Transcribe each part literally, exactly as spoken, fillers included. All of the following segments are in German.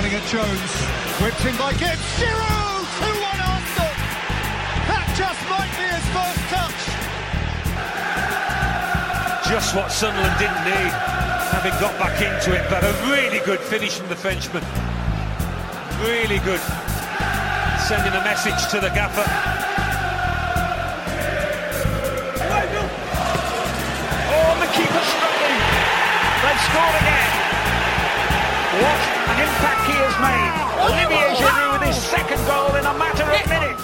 running at Jones. Whipped in by Gibbs. Giroud! two one Arsenal! That just might be his first touch. Just what Sunderland didn't need, having got back into it. But a really good finish from the Frenchman. Really good. Sending a message to the gaffer. Oh, the keeper's struggling. They've scored again. What an impact he has made. Olivier Giroud with his second goal in a matter of minutes.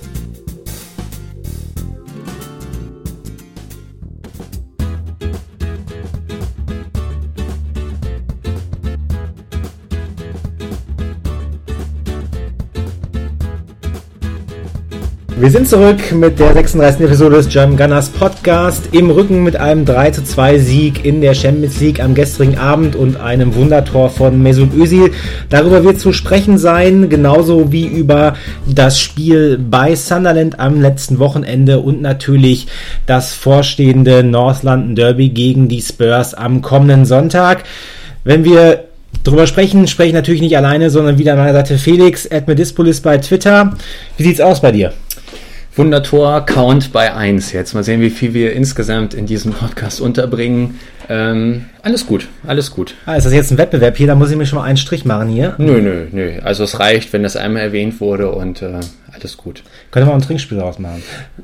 Wir sind zurück mit der sechsunddreißigsten Episode des German Gunners Podcast, im Rücken mit einem drei zu zwei Sieg in der Champions League am gestrigen Abend und einem Wundertor von Mesut Özil. Darüber wird zu sprechen sein, genauso wie über das Spiel bei Sunderland am letzten Wochenende und natürlich das vorstehende North London Derby gegen die Spurs am kommenden Sonntag. Wenn wir drüber sprechen, spreche ich natürlich nicht alleine, sondern wieder an meiner Seite Felix, at Medispolis bei Twitter. Wie sieht's aus bei dir? Wundertor, Count bei eins. Jetzt mal sehen, wie viel wir insgesamt in diesem Podcast unterbringen. Ähm, alles gut, alles gut. Ah, ist das jetzt ein Wettbewerb hier? Da muss ich mir schon mal einen Strich machen hier. Nö, nö, nö. Also es reicht, wenn das einmal erwähnt wurde und äh, alles gut. Können wir auch ein Trinkspiel daraus machen?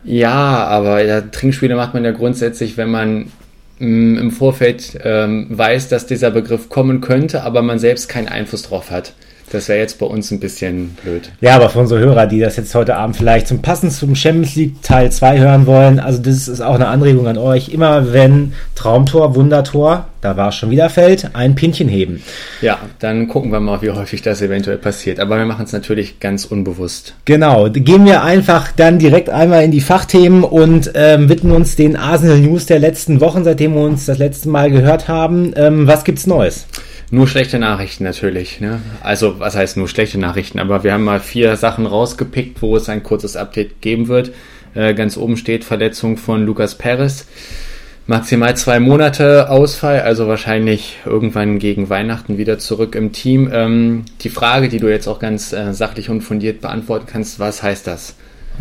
Ja, aber ja, Trinkspiele macht man ja grundsätzlich, wenn man mh, im Vorfeld ähm, weiß, dass dieser Begriff kommen könnte, aber man selbst keinen Einfluss drauf hat. Das wäre jetzt bei uns ein bisschen blöd. Ja, aber für unsere Hörer, die das jetzt heute Abend vielleicht zum Passen zum Champions League Teil zwei hören wollen, also das ist auch eine Anregung an euch. Immer wenn Traumtor, Wundertor, da war es schon wieder fällt, ein Pinchen heben. Ja, dann gucken wir mal, wie häufig das eventuell passiert. Aber wir machen es natürlich ganz unbewusst. Genau, gehen wir einfach dann direkt einmal in die Fachthemen und ähm, widmen uns den Arsenal News der letzten Wochen, seitdem wir uns das letzte Mal gehört haben. Ähm, was gibt's Neues? Nur schlechte Nachrichten natürlich, ne? Also, was heißt nur schlechte Nachrichten? Aber wir haben mal vier Sachen rausgepickt, wo es ein kurzes Update geben wird. Äh, ganz oben steht Verletzung von Lucas Perez. Maximal zwei Monate Ausfall, also wahrscheinlich irgendwann gegen Weihnachten wieder zurück im Team. Ähm, die Frage, die du jetzt auch ganz äh, sachlich und fundiert beantworten kannst, was heißt das?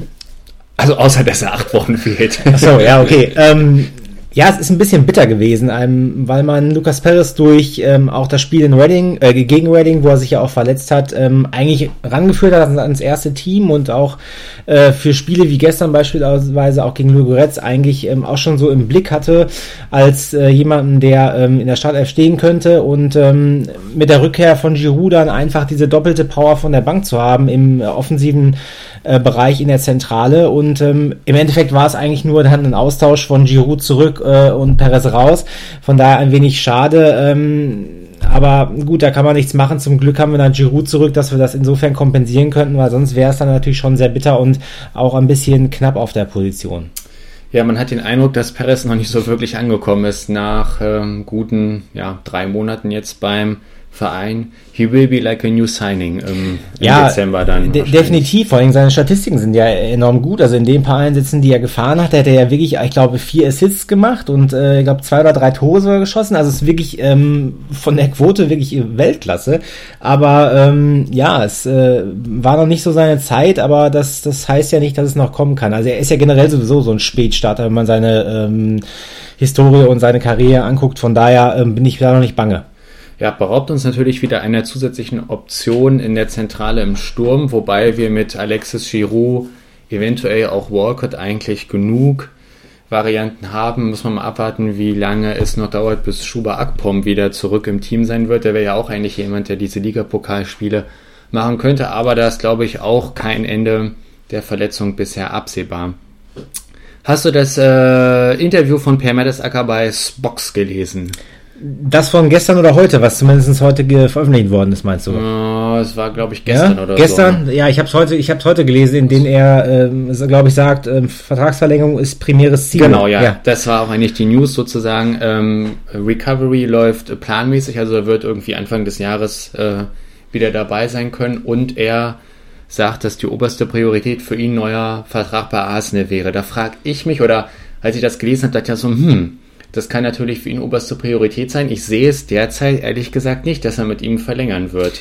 Also, außer, dass er acht Wochen fehlt. Achso, ja, okay. Ähm, Ja, es ist ein bisschen bitter gewesen, ähm, weil man Lucas Perez durch ähm, auch das Spiel in Reading, äh, gegen Reading, wo er sich ja auch verletzt hat, ähm, eigentlich rangeführt hat ans erste Team und auch äh, für Spiele wie gestern beispielsweise auch gegen Ludogorets eigentlich ähm, auch schon so im Blick hatte als äh, jemanden, der ähm, in der Startelf stehen könnte und ähm, mit der Rückkehr von Giroud dann einfach diese doppelte Power von der Bank zu haben im äh, offensiven äh, Bereich in der Zentrale und ähm, im Endeffekt war es eigentlich nur dann ein Austausch von Giroud zurück und Perez raus. Von daher ein wenig schade. Ähm, aber gut, da kann man nichts machen. Zum Glück haben wir dann Giroud zurück, dass wir das insofern kompensieren könnten, weil sonst wäre es dann natürlich schon sehr bitter und auch ein bisschen knapp auf der Position. Ja, man hat den Eindruck, dass Perez noch nicht so wirklich angekommen ist nach ähm, guten ja, drei Monaten jetzt beim Verein. He will be like a new signing im, im ja, Dezember dann. De- definitiv, vor allem seine Statistiken sind ja enorm gut. Also in den paar Einsätzen, die er gefahren hat, hat er ja wirklich, ich glaube, vier Assists gemacht und äh, ich glaube zwei oder drei Tore sogar geschossen. Also es ist wirklich ähm, von der Quote wirklich Weltklasse. Aber ähm, ja, es äh, war noch nicht so seine Zeit, aber das, das heißt ja nicht, dass es noch kommen kann. Also er ist ja generell sowieso so ein Spätstarter, wenn man seine ähm, Historie und seine Karriere anguckt. Von daher ähm, bin ich da noch nicht bange. Ja, beraubt uns natürlich wieder einer zusätzlichen Option in der Zentrale im Sturm, wobei wir mit Alexis Giroud, eventuell auch Walcott eigentlich genug Varianten haben. Muss man mal abwarten, wie lange es noch dauert, bis Chuba Akpom wieder zurück im Team sein wird. Der wäre ja auch eigentlich jemand, der diese Ligapokalspiele machen könnte, aber da ist, glaube ich, auch kein Ende der Verletzung bisher absehbar. Hast du das äh, Interview von Per Mertesacker bei Spox gelesen? Das von gestern oder heute, was zumindest heute ge- veröffentlicht worden ist, meinst du? Oh, es war, glaube ich, gestern ja? oder gestern? so. Gestern? Ja, ich habe es heute, ich habe heute gelesen, in dem er, ähm, glaube ich, sagt, ähm, Vertragsverlängerung ist primäres Ziel. Genau, ja. ja. Das war auch eigentlich die News sozusagen. Ähm, Recovery läuft planmäßig, also er wird irgendwie Anfang des Jahres äh, wieder dabei sein können und er sagt, dass die oberste Priorität für ihn neuer Vertrag bei Arsenal wäre. Da frage ich mich, oder als ich das gelesen habe, dachte ich ja so, hm, das kann natürlich für ihn oberste Priorität sein. Ich sehe es derzeit ehrlich gesagt nicht, dass er mit ihm verlängern wird.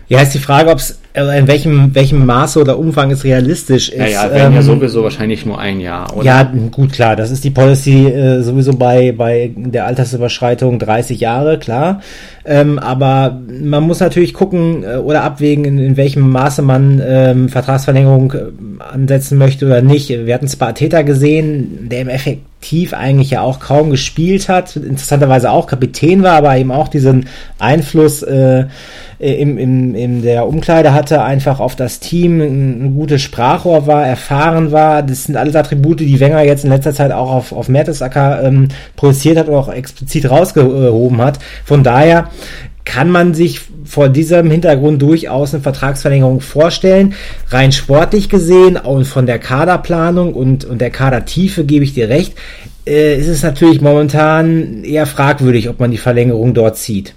Ja, ist die Frage, ob es in welchem, welchem Maße oder Umfang es realistisch ist. Ja, ja, wenn ähm, ja sowieso wahrscheinlich nur ein Jahr, oder? Ja, gut, klar, das ist die Policy äh, sowieso bei, bei der Altersüberschreitung dreißig Jahre, klar. Ähm, aber man muss natürlich gucken äh, oder abwägen, in, in welchem Maße man ähm, Vertragsverlängerung äh, ansetzen möchte oder nicht. Wir hatten Sparteta gesehen, der im Effektiv eigentlich ja auch kaum gespielt hat, interessanterweise auch Kapitän war, aber eben auch diesen Einfluss äh, im, im, in der Umkleide hatte, einfach auf das Team, ein, ein gutes Sprachrohr war, erfahren war. Das sind alles Attribute, die Wenger jetzt in letzter Zeit auch auf, auf Mertesacker ähm, projiziert hat und auch explizit rausgehoben hat. Von daher kann man sich vor diesem Hintergrund durchaus eine Vertragsverlängerung vorstellen. Rein sportlich gesehen und von der Kaderplanung und, und der Kadertiefe gebe ich dir recht, äh, ist es natürlich momentan eher fragwürdig, ob man die Verlängerung dort zieht.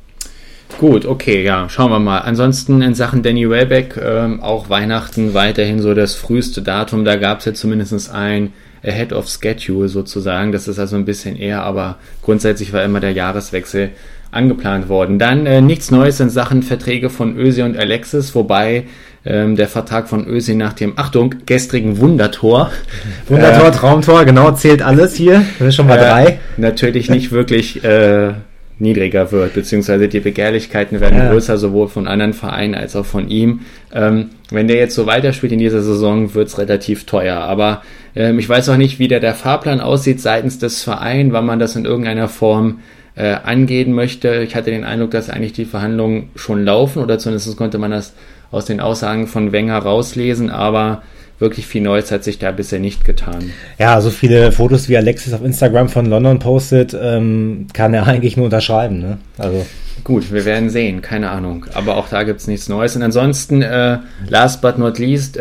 Gut, okay, ja, schauen wir mal. Ansonsten in Sachen Danny Welbeck, ähm, auch Weihnachten weiterhin so das früheste Datum. Da gab es ja zumindest ein Ahead of Schedule sozusagen. Das ist also ein bisschen eher, aber grundsätzlich war immer der Jahreswechsel angeplant worden. Dann äh, nichts Neues in Sachen Verträge von Özil und Alexis, wobei ähm, der Vertrag von Özil nach dem, Achtung, gestrigen Wundertor. Wundertor, äh, Traumtor, genau, zählt alles hier. Das ist schon mal äh, drei. Natürlich nicht wirklich äh, niedriger wird, beziehungsweise die Begehrlichkeiten werden ja. größer, sowohl von anderen Vereinen als auch von ihm. Ähm, wenn der jetzt so weiterspielt in dieser Saison, wird es relativ teuer. Aber ähm, ich weiß auch nicht, wie der, der Fahrplan aussieht seitens des Vereins, wann man das in irgendeiner Form äh, angehen möchte. Ich hatte den Eindruck, dass eigentlich die Verhandlungen schon laufen, oder zumindest konnte man das aus den Aussagen von Wenger rauslesen, aber wirklich viel Neues hat sich da bisher nicht getan. Ja, so viele Fotos wie Alexis auf Instagram von London postet, ähm, kann er eigentlich nur unterschreiben, ne? Also gut, wir werden sehen, keine Ahnung. Aber auch da gibt es nichts Neues. Und ansonsten, äh, last but not least,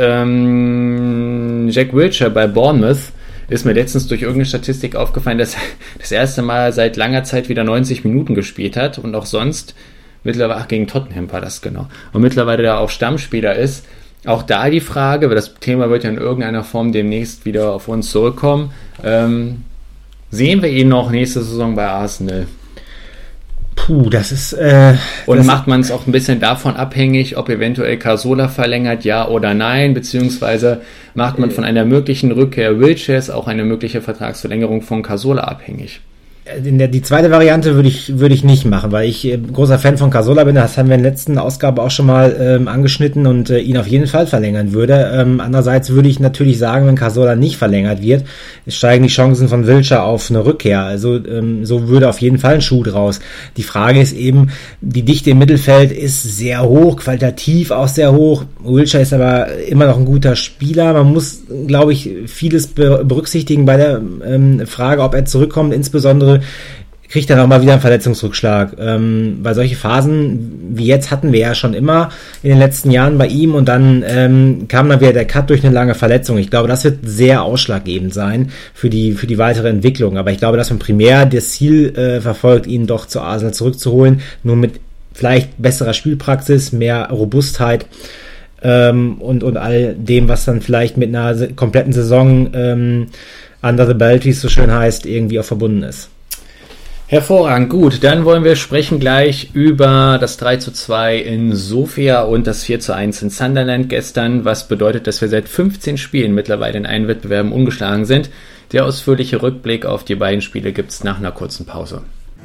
ähm, Jack Wilshere bei Bournemouth ist mir letztens durch irgendeine Statistik aufgefallen, dass er das erste Mal seit langer Zeit wieder neunzig Minuten gespielt hat und auch sonst mittlerweile, ach, gegen Tottenham war das genau, und mittlerweile da auch Stammspieler ist. Auch da die Frage, weil das Thema wird ja in irgendeiner Form demnächst wieder auf uns zurückkommen, ähm, sehen wir ihn noch nächste Saison bei Arsenal? Puh, das ist... Äh, Und das macht man es auch ein bisschen davon abhängig, ob eventuell Cazorla verlängert, ja oder nein, beziehungsweise macht man von einer möglichen Rückkehr Wilsheres auch eine mögliche Vertragsverlängerung von Cazorla abhängig? In der, die zweite Variante würde ich, würde ich nicht machen, weil ich äh, großer Fan von Cazorla bin. Das haben wir in der letzten Ausgabe auch schon mal ähm, angeschnitten und äh, ihn auf jeden Fall verlängern würde. Ähm, andererseits würde ich natürlich sagen, wenn Cazorla nicht verlängert wird, steigen die Chancen von Wilshere auf eine Rückkehr. Also ähm, so würde auf jeden Fall ein Schuh draus. Die Frage ist eben, die Dichte im Mittelfeld ist sehr hoch, qualitativ auch sehr hoch. Wilshere ist aber immer noch ein guter Spieler. Man muss, glaube ich, vieles be- berücksichtigen bei der ähm, Frage, ob er zurückkommt, insbesondere kriegt er auch mal wieder einen Verletzungsrückschlag. Ähm, weil solche Phasen wie jetzt hatten wir ja schon immer in den letzten Jahren bei ihm und dann ähm, kam dann wieder der Cut durch eine lange Verletzung. Ich glaube, das wird sehr ausschlaggebend sein für die für die weitere Entwicklung. Aber ich glaube, dass man primär das Ziel äh, verfolgt, ihn doch zu Arsenal zurückzuholen, nur mit vielleicht besserer Spielpraxis, mehr Robustheit ähm, und, und all dem, was dann vielleicht mit einer kompletten Saison ähm, under the belt, wie es so schön heißt, irgendwie auch verbunden ist. Hervorragend, gut, dann wollen wir sprechen gleich über das drei zu zwei in Sofia und das vier zu eins in Sunderland gestern, was bedeutet, dass wir seit fünfzehn Spielen mittlerweile in allen Wettbewerben ungeschlagen sind. Der ausführliche Rückblick auf die beiden Spiele gibt's nach einer kurzen Pause.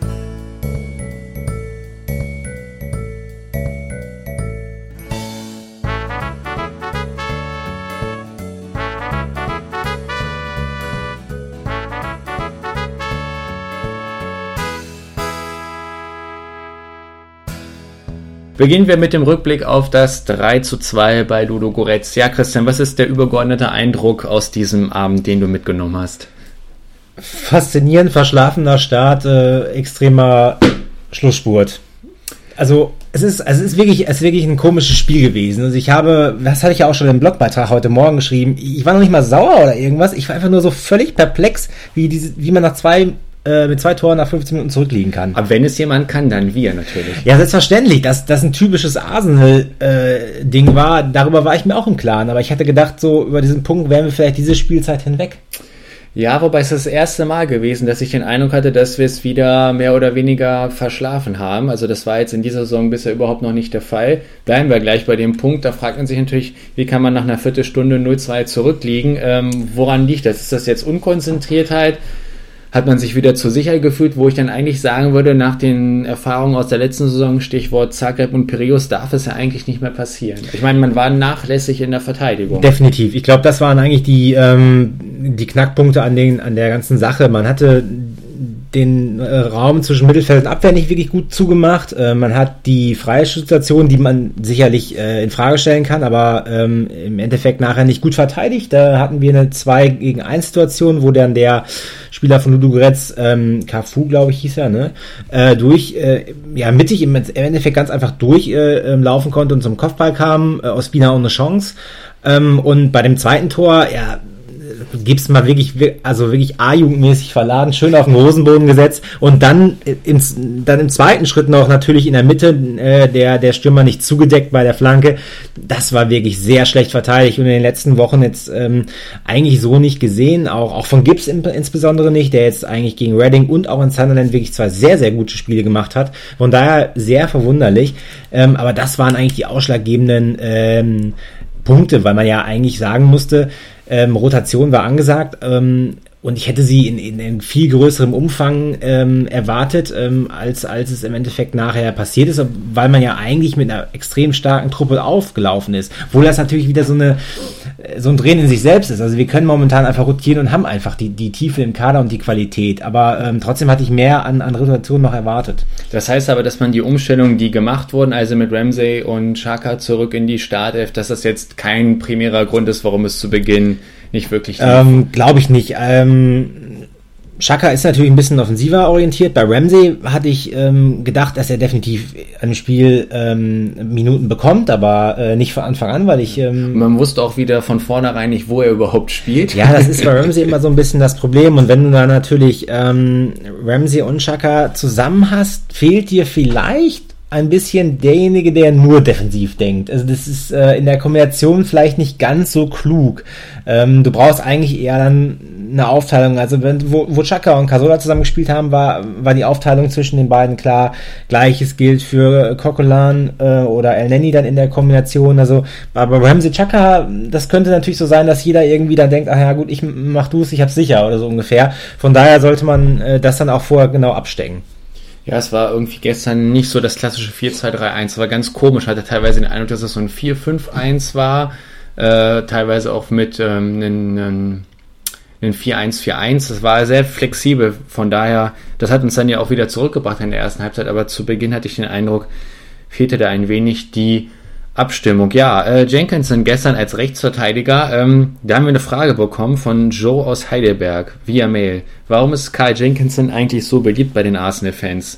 Beginnen wir mit dem Rückblick auf das drei zu zwei bei Ludogorets. Ja, Christian, was ist der übergeordnete Eindruck aus diesem Abend, den du mitgenommen hast? Faszinierend, verschlafener Start, äh, extremer Schlussspurt. Also es ist, also es ist wirklich, es ist wirklich ein komisches Spiel gewesen. Also ich habe, das hatte ich ja auch schon im Blogbeitrag heute Morgen geschrieben, ich war noch nicht mal sauer oder irgendwas, ich war einfach nur so völlig perplex, wie diese, wie man nach zwei mit zwei Toren nach fünfzehn Minuten zurückliegen kann. Aber wenn es jemand kann, dann wir natürlich. Ja, selbstverständlich, dass das ein typisches Arsenal-Ding äh, war, darüber war ich mir auch im Klaren, aber ich hatte gedacht, so über diesen Punkt wären wir vielleicht diese Spielzeit hinweg. Ja, wobei es das erste Mal gewesen, dass ich den Eindruck hatte, dass wir es wieder mehr oder weniger verschlafen haben. Also das war jetzt in dieser Saison bisher überhaupt noch nicht der Fall. Bleiben wir gleich bei dem Punkt. Da fragt man sich natürlich, wie kann man nach einer Viertelstunde null zwei zurückliegen? Ähm, woran liegt das? Ist das jetzt Unkonzentriertheit? Hat man sich wieder zu sicher gefühlt, wo ich dann eigentlich sagen würde, nach den Erfahrungen aus der letzten Saison, Stichwort Zagreb und Piräus, darf es ja eigentlich nicht mehr passieren. Ich meine, man war nachlässig in der Verteidigung. Definitiv. Ich glaube, das waren eigentlich die, ähm, die Knackpunkte an, den, an der ganzen Sache. Man hatte den äh, Raum zwischen Mittelfeld und Abwehr nicht wirklich gut zugemacht. Äh, man hat die Freischusszituation, die man sicherlich äh, in Frage stellen kann, aber ähm, im Endeffekt nachher nicht gut verteidigt. Da hatten wir eine zwei gegen eins Situation, wo dann der Spieler von Ludogorets, ähm, Cafu, glaube ich, hieß er, ne, äh, durch, äh, ja, mittig im, im Endeffekt ganz einfach durch äh, laufen konnte und zum Kopfball kam, äh, Ospina ohne Chance. Ähm, und bei dem zweiten Tor, ja, gibt's mal wirklich, also wirklich A-jugendmäßig verladen, schön auf den Hosenboden gesetzt und dann im, dann im zweiten Schritt noch natürlich in der Mitte äh, der, der Stürmer nicht zugedeckt bei der Flanke. Das war wirklich sehr schlecht verteidigt und in den letzten Wochen jetzt ähm, eigentlich so nicht gesehen, auch, auch von Gibbs in, insbesondere nicht, der jetzt eigentlich gegen Reading und auch in Sunderland wirklich zwei sehr, sehr gute Spiele gemacht hat. Von daher sehr verwunderlich, ähm, aber das waren eigentlich die ausschlaggebenden ähm, Punkte, weil man ja eigentlich sagen musste, Ähm, Rotation war angesagt ähm, und ich hätte sie in, in, in viel größerem Umfang ähm, erwartet, ähm, als, als es im Endeffekt nachher passiert ist, weil man ja eigentlich mit einer extrem starken Truppe aufgelaufen ist. Obwohl das natürlich wieder so eine so ein Drehen in sich selbst ist. Also wir können momentan einfach rotieren und haben einfach die, die Tiefe im Kader und die Qualität. Aber ähm, trotzdem hatte ich mehr an, an Rotation noch erwartet. Das heißt aber, dass man die Umstellungen, die gemacht wurden, also mit Ramsey und Xhaka zurück in die Startelf, dass das jetzt kein primärer Grund ist, warum es zu Beginn nicht wirklich... Ähm, glaube ich nicht. Ähm, Xhaka ist natürlich ein bisschen offensiver orientiert. Bei Ramsey hatte ich ähm, gedacht, dass er definitiv im Spiel ähm, Minuten bekommt, aber äh, nicht von Anfang an, weil ich... Ähm, Man wusste auch wieder von vornherein nicht, wo er überhaupt spielt. Ja, das ist bei Ramsey immer so ein bisschen das Problem. Und wenn du da natürlich ähm, Ramsey und Xhaka zusammen hast, fehlt dir vielleicht ein bisschen derjenige, der nur defensiv denkt. Also das ist äh, in der Kombination vielleicht nicht ganz so klug. Ähm, du brauchst eigentlich eher dann eine Aufteilung. Also wenn, wo, wo Xhaka und Cazorla zusammen gespielt haben, war, war die Aufteilung zwischen den beiden klar. Gleiches gilt für Coquelin äh, oder El Neni dann in der Kombination. Also aber Ramsey Xhaka, das könnte natürlich so sein, dass jeder irgendwie dann denkt, ach ja gut, ich mach du's, ich hab's sicher oder so ungefähr. Von daher sollte man äh, das dann auch vorher genau abstecken. Ja, es war irgendwie gestern nicht so das klassische vier zwei drei eins, es war ganz komisch, hatte teilweise den Eindruck, dass es so ein vier fünf eins war, äh, teilweise auch mit ähm, einem, einem, einem vier eins vier eins, das war sehr flexibel, von daher, das hat uns dann ja auch wieder zurückgebracht in der ersten Halbzeit, aber zu Beginn hatte ich den Eindruck, fehlte da ein wenig die Abstimmung. Ja, äh, Jenkinson gestern als Rechtsverteidiger, ähm, da haben wir eine Frage bekommen von Joe aus Heidelberg via Mail. Warum ist Carl Jenkinson eigentlich so beliebt bei den Arsenal-Fans?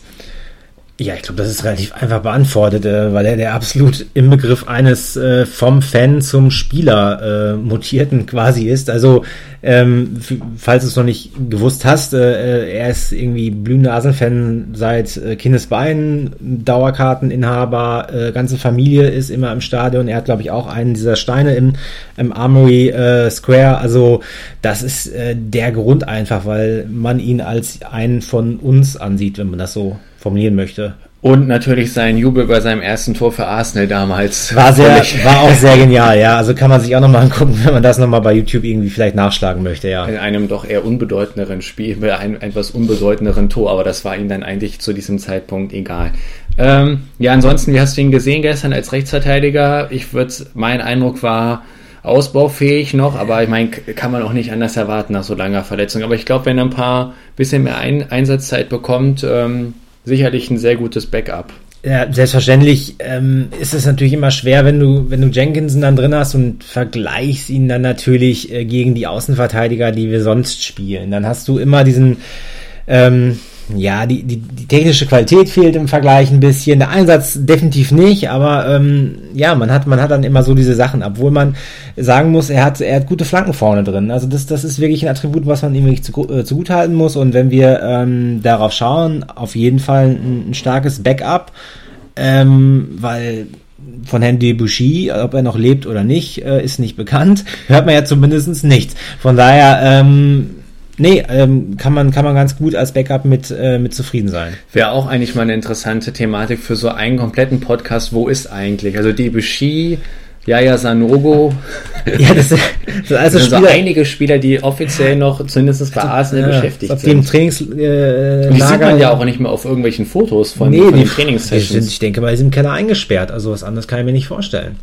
Ja, ich glaube, das ist relativ einfach beantwortet, äh, weil er der absolut im Begriff eines äh, vom Fan zum Spieler äh, mutierten quasi ist. Also, ähm, f- falls du es noch nicht gewusst hast, äh, er ist irgendwie blühender Arsenal-Fan seit äh, Kindesbeinen, Dauerkarteninhaber, äh, ganze Familie ist immer im Stadion. Er hat, glaube ich, auch einen dieser Steine im, im Armory äh, Square. Also, das ist äh, der Grund einfach, weil man ihn als einen von uns ansieht, wenn man das so formulieren möchte. Und natürlich sein Jubel bei seinem ersten Tor für Arsenal damals. War sehr, war auch sehr genial, ja. Also kann man sich auch nochmal angucken, wenn man das nochmal bei YouTube irgendwie vielleicht nachschlagen möchte, ja. In einem doch eher unbedeutenderen Spiel, bei einem etwas unbedeutenderen Tor, aber das war ihm dann eigentlich zu diesem Zeitpunkt egal. Ähm, ja, ansonsten, wie hast du ihn gesehen gestern als Rechtsverteidiger? Ich würde, mein Eindruck war ausbaufähig noch, aber ich meine, kann man auch nicht anders erwarten nach so langer Verletzung. Aber ich glaube, wenn er ein paar bisschen mehr Ein- Einsatzzeit bekommt, ähm, sicherlich ein sehr gutes Backup. Ja, selbstverständlich ähm, ist es natürlich immer schwer, wenn du wenn du Jenkinson dann drin hast und vergleichst ihn dann natürlich äh, gegen die Außenverteidiger, die wir sonst spielen. Dann hast du immer diesen ähm, ja, die, die, die technische Qualität fehlt im Vergleich ein bisschen, der Einsatz definitiv nicht, aber ähm, ja, man hat man hat dann immer so diese Sachen, obwohl man sagen muss, er hat er hat gute Flanken vorne drin. Also das das ist wirklich ein Attribut, was man ihm wirklich zu, äh, zugutehalten muss. Und wenn wir ähm, darauf schauen, auf jeden Fall ein, ein starkes Backup, ähm, weil von Herrn Debuchy, ob er noch lebt oder nicht, äh, ist nicht bekannt. Hört man ja zumindest nichts. Von daher ähm, nee, ähm, kann man kann man ganz gut als Backup mit, äh, mit zufrieden sein. Wäre auch eigentlich mal eine interessante Thematik für so einen kompletten Podcast. Wo ist eigentlich? Also Debuchy, Yaya Sanogo. Ja, das, das sind also das sind Spieler, so einige Spieler, die offiziell noch zumindest bei Arsenal ja, beschäftigt auf sind. dem Trainingslager. Die sieht man ja auch nicht mehr auf irgendwelchen Fotos von, nee, von die, den Trainingssessions. Ich denke mal, die sind im Keller eingesperrt. Also was anderes kann ich mir nicht vorstellen.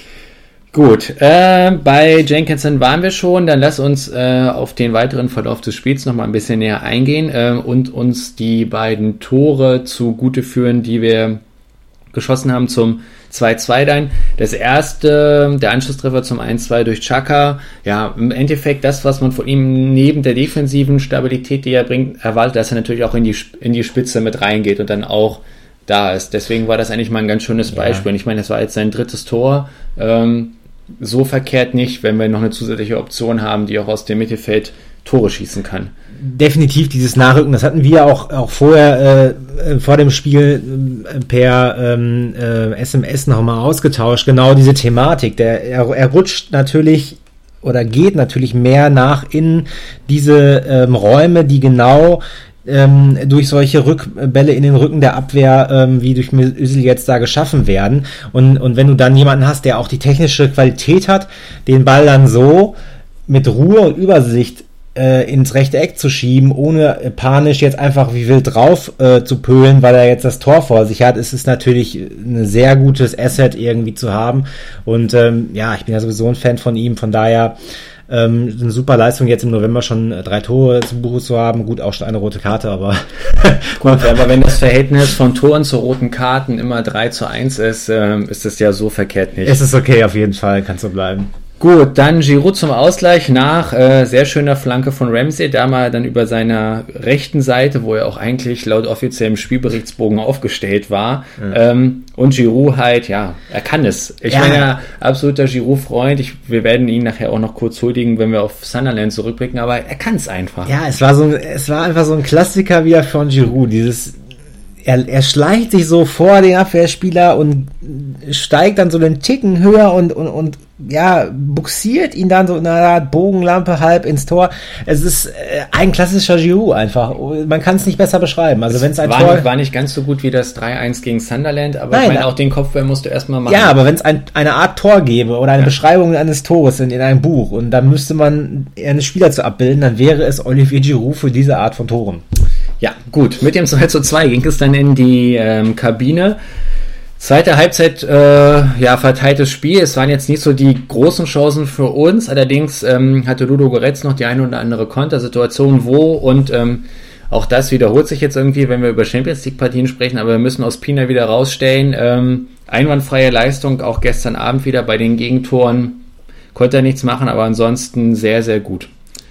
Gut, äh, bei Jenkinson waren wir schon. Dann lass uns äh, auf den weiteren Verlauf des Spiels noch mal ein bisschen näher eingehen äh, und uns die beiden Tore zugute führen, die wir geschossen haben zum zwei zwei dann. Das erste, der Anschlusstreffer zum eins zwei durch Xhaka. Ja, im Endeffekt das, was man von ihm neben der defensiven Stabilität, die er bringt, erwartet, dass er natürlich auch in die, in die Spitze mit reingeht und dann auch da ist. Deswegen war das eigentlich mal ein ganz schönes Beispiel. Ja. Und ich meine, das war jetzt sein drittes Tor. Ähm, so verkehrt nicht, wenn wir noch eine zusätzliche Option haben, die auch aus dem Mittelfeld Tore schießen kann. Definitiv dieses Nachrücken, das hatten wir auch, auch vorher äh, vor dem Spiel äh, per ähm, äh, S M S nochmal ausgetauscht. Genau diese Thematik. Der, er, er rutscht natürlich oder geht natürlich mehr nach in diese ähm, Räume, die genau ähm, durch solche Rückbälle in den Rücken der Abwehr, ähm, wie durch Özil jetzt da geschaffen werden. Und, und wenn du dann jemanden hast, der auch die technische Qualität hat, den Ball dann so mit Ruhe und Übersicht ins rechte Eck zu schieben, ohne panisch jetzt einfach wie wild drauf äh, zu pölen, weil er jetzt das Tor vor sich hat, ist es natürlich ein sehr gutes Asset irgendwie zu haben. Und ähm, ja, ich bin ja sowieso ein Fan von ihm, von daher ähm, eine super Leistung, jetzt im November schon drei Tore zu Buche zu haben. Gut, auch schon eine rote Karte, aber gut, aber wenn das Verhältnis von Toren zu roten Karten immer drei zu eins ist, äh, ist es ja so verkehrt nicht. Es ist okay, auf jeden Fall, kann so bleiben. Gut, dann Giroud zum Ausgleich nach äh, sehr schöner Flanke von Ramsey, da mal dann über seiner rechten Seite, wo er auch eigentlich laut offiziellem Spielberichtsbogen aufgestellt war. Ja. Ähm, und Giroud halt, ja, er kann es. Ich ja. bin ja absoluter Giroud-Freund. Ich, wir werden ihn nachher auch noch kurz huldigen, wenn wir auf Sunderland zurückblicken, aber er kann es einfach. Ja, es war so, es war einfach so ein Klassiker wieder von Giroud, dieses Er, er schleicht sich so vor den Abwehrspieler und steigt dann so einen Ticken höher und, und, und ja, buxiert ihn dann so in einer Art Bogenlampe halb ins Tor. Es ist äh, ein klassischer Giroud einfach. Man kann es nicht besser beschreiben. Also wenn es ein war Tor nicht, war nicht ganz so gut wie das drei eins gegen Sunderland, aber Nein, ich meine, auch den Kopfball musst du erstmal machen. Ja, aber wenn es ein, eine Art Tor gäbe oder eine ja. Beschreibung eines Tores in, in einem Buch und da müsste man einen Spieler zu abbilden, dann wäre es Olivier Giroud für diese Art von Toren. Ja, gut. Mit dem zwei zu zwei ging es dann in die ähm, Kabine. Zweite Halbzeit, äh, ja, verteiltes Spiel. Es waren jetzt nicht so die großen Chancen für uns. Allerdings ähm, hatte Ludo Goretz noch die eine oder andere Kontersituation, wo und ähm, auch das wiederholt sich jetzt irgendwie, wenn wir über Champions League Partien sprechen, aber wir müssen Ospina wieder rausstellen. Ähm, einwandfreie Leistung, auch gestern Abend wieder bei den Gegentoren. Konnte er nichts machen, aber ansonsten sehr, sehr gut.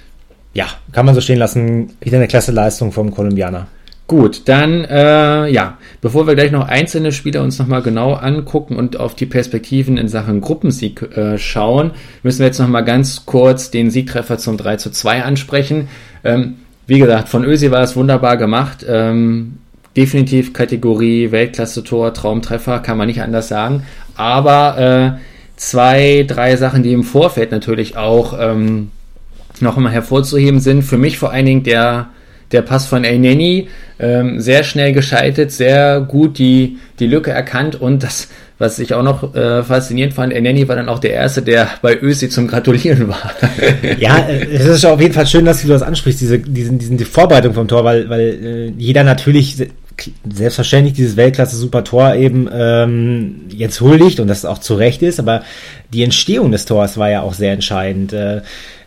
Ja, kann man so stehen lassen. Wieder eine klasse Leistung vom Kolumbianer. Gut, dann, äh, ja, bevor wir gleich noch einzelne Spieler uns nochmal genau angucken und auf die Perspektiven in Sachen Gruppensieg äh, schauen, müssen wir jetzt nochmal ganz kurz den Siegtreffer zum drei zu zwei ansprechen. Ähm, wie gesagt, von Özil war es wunderbar gemacht. Ähm, definitiv Kategorie Weltklasse-Tor, Traumtreffer, kann man nicht anders sagen. Aber äh, zwei, drei Sachen, die im Vorfeld natürlich auch ähm, noch einmal hervorzuheben sind. Für mich vor allen Dingen der Der Pass von Elneny, ähm, sehr schnell geschaltet, sehr gut die, die Lücke erkannt und das, was ich auch noch äh, faszinierend fand, Elneny war dann auch der Erste, der bei Özil zum Gratulieren war. Ja, es ist auf jeden Fall schön, dass du das ansprichst, diese, diesen, diesen, die Vorbereitung vom Tor, weil, weil äh, jeder natürlich selbstverständlich dieses Weltklasse-Super-Tor eben ähm, jetzt huldigt und das auch zu Recht ist, aber die Entstehung des Tors war ja auch sehr entscheidend. Äh,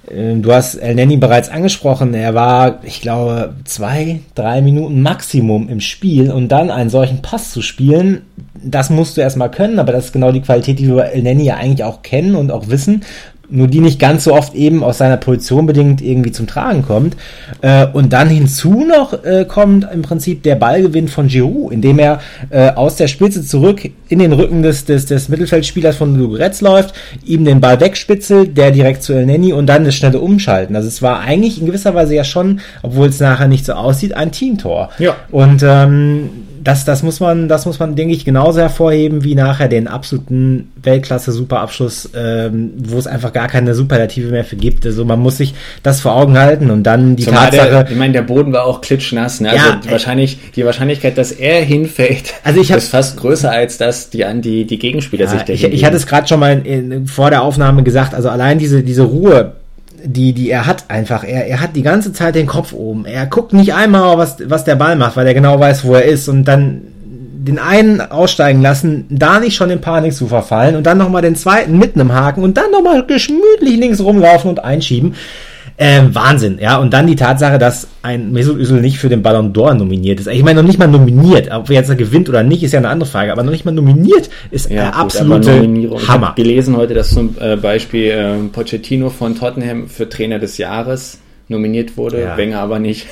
Du hast Elneny bereits angesprochen, er war, ich glaube, zwei, drei Minuten Maximum im Spiel und dann einen solchen Pass zu spielen, das musst du erstmal können, aber das ist genau die Qualität, die wir über Elneny ja eigentlich auch kennen und auch wissen, nur die nicht ganz so oft eben aus seiner Position bedingt irgendwie zum Tragen kommt. Äh, und dann hinzu noch äh, kommt im Prinzip der Ballgewinn von Giroud, indem er äh, aus der Spitze zurück in den Rücken des, des, des Mittelfeldspielers von Ludo Goretz läuft, ihm den Ball wegspitzelt, der direkt zu Elneny und dann das schnelle Umschalten. Also es war eigentlich in gewisser Weise ja schon, obwohl es nachher nicht so aussieht, ein Teamtor. Ja. Und ähm, das, das muss man, das muss man, denke ich, genauso hervorheben wie nachher den absoluten Weltklasse-Superabschluss, ähm, wo es einfach gar keine Superlative mehr für gibt. Also man muss sich das vor Augen halten und dann die Zumal Tatsache. Der, ich meine, der Boden war auch klitschnass, ne? Also Ja, die, wahrscheinlich, die Wahrscheinlichkeit, dass er hinfällt, also ich hab, ist fast größer, als dass die, die, die Gegenspieler ja, sich da ich, ich hatte es gerade schon mal in, vor der Aufnahme gesagt, also allein diese, diese Ruhe, die, die er hat einfach, er, er hat die ganze Zeit den Kopf oben. Er guckt nicht einmal, was, was der Ball macht, weil er genau weiß, wo er ist und dann den einen aussteigen lassen, da nicht schon in Panik zu verfallen und dann nochmal den zweiten mitten im Haken und dann nochmal geschmütlich links rumlaufen und einschieben. Ähm, Wahnsinn, ja, und dann die Tatsache, dass ein Mesut Özil nicht für den Ballon d'Or nominiert ist. Ich meine, noch nicht mal nominiert, ob er jetzt gewinnt oder nicht, ist ja eine andere Frage, aber noch nicht mal nominiert ist ja, äh, gut, absolute Hammer. Ich habe gelesen heute, dass zum äh, Beispiel äh, Pochettino von Tottenham für Trainer des Jahres nominiert wurde, ja. Wenger aber nicht.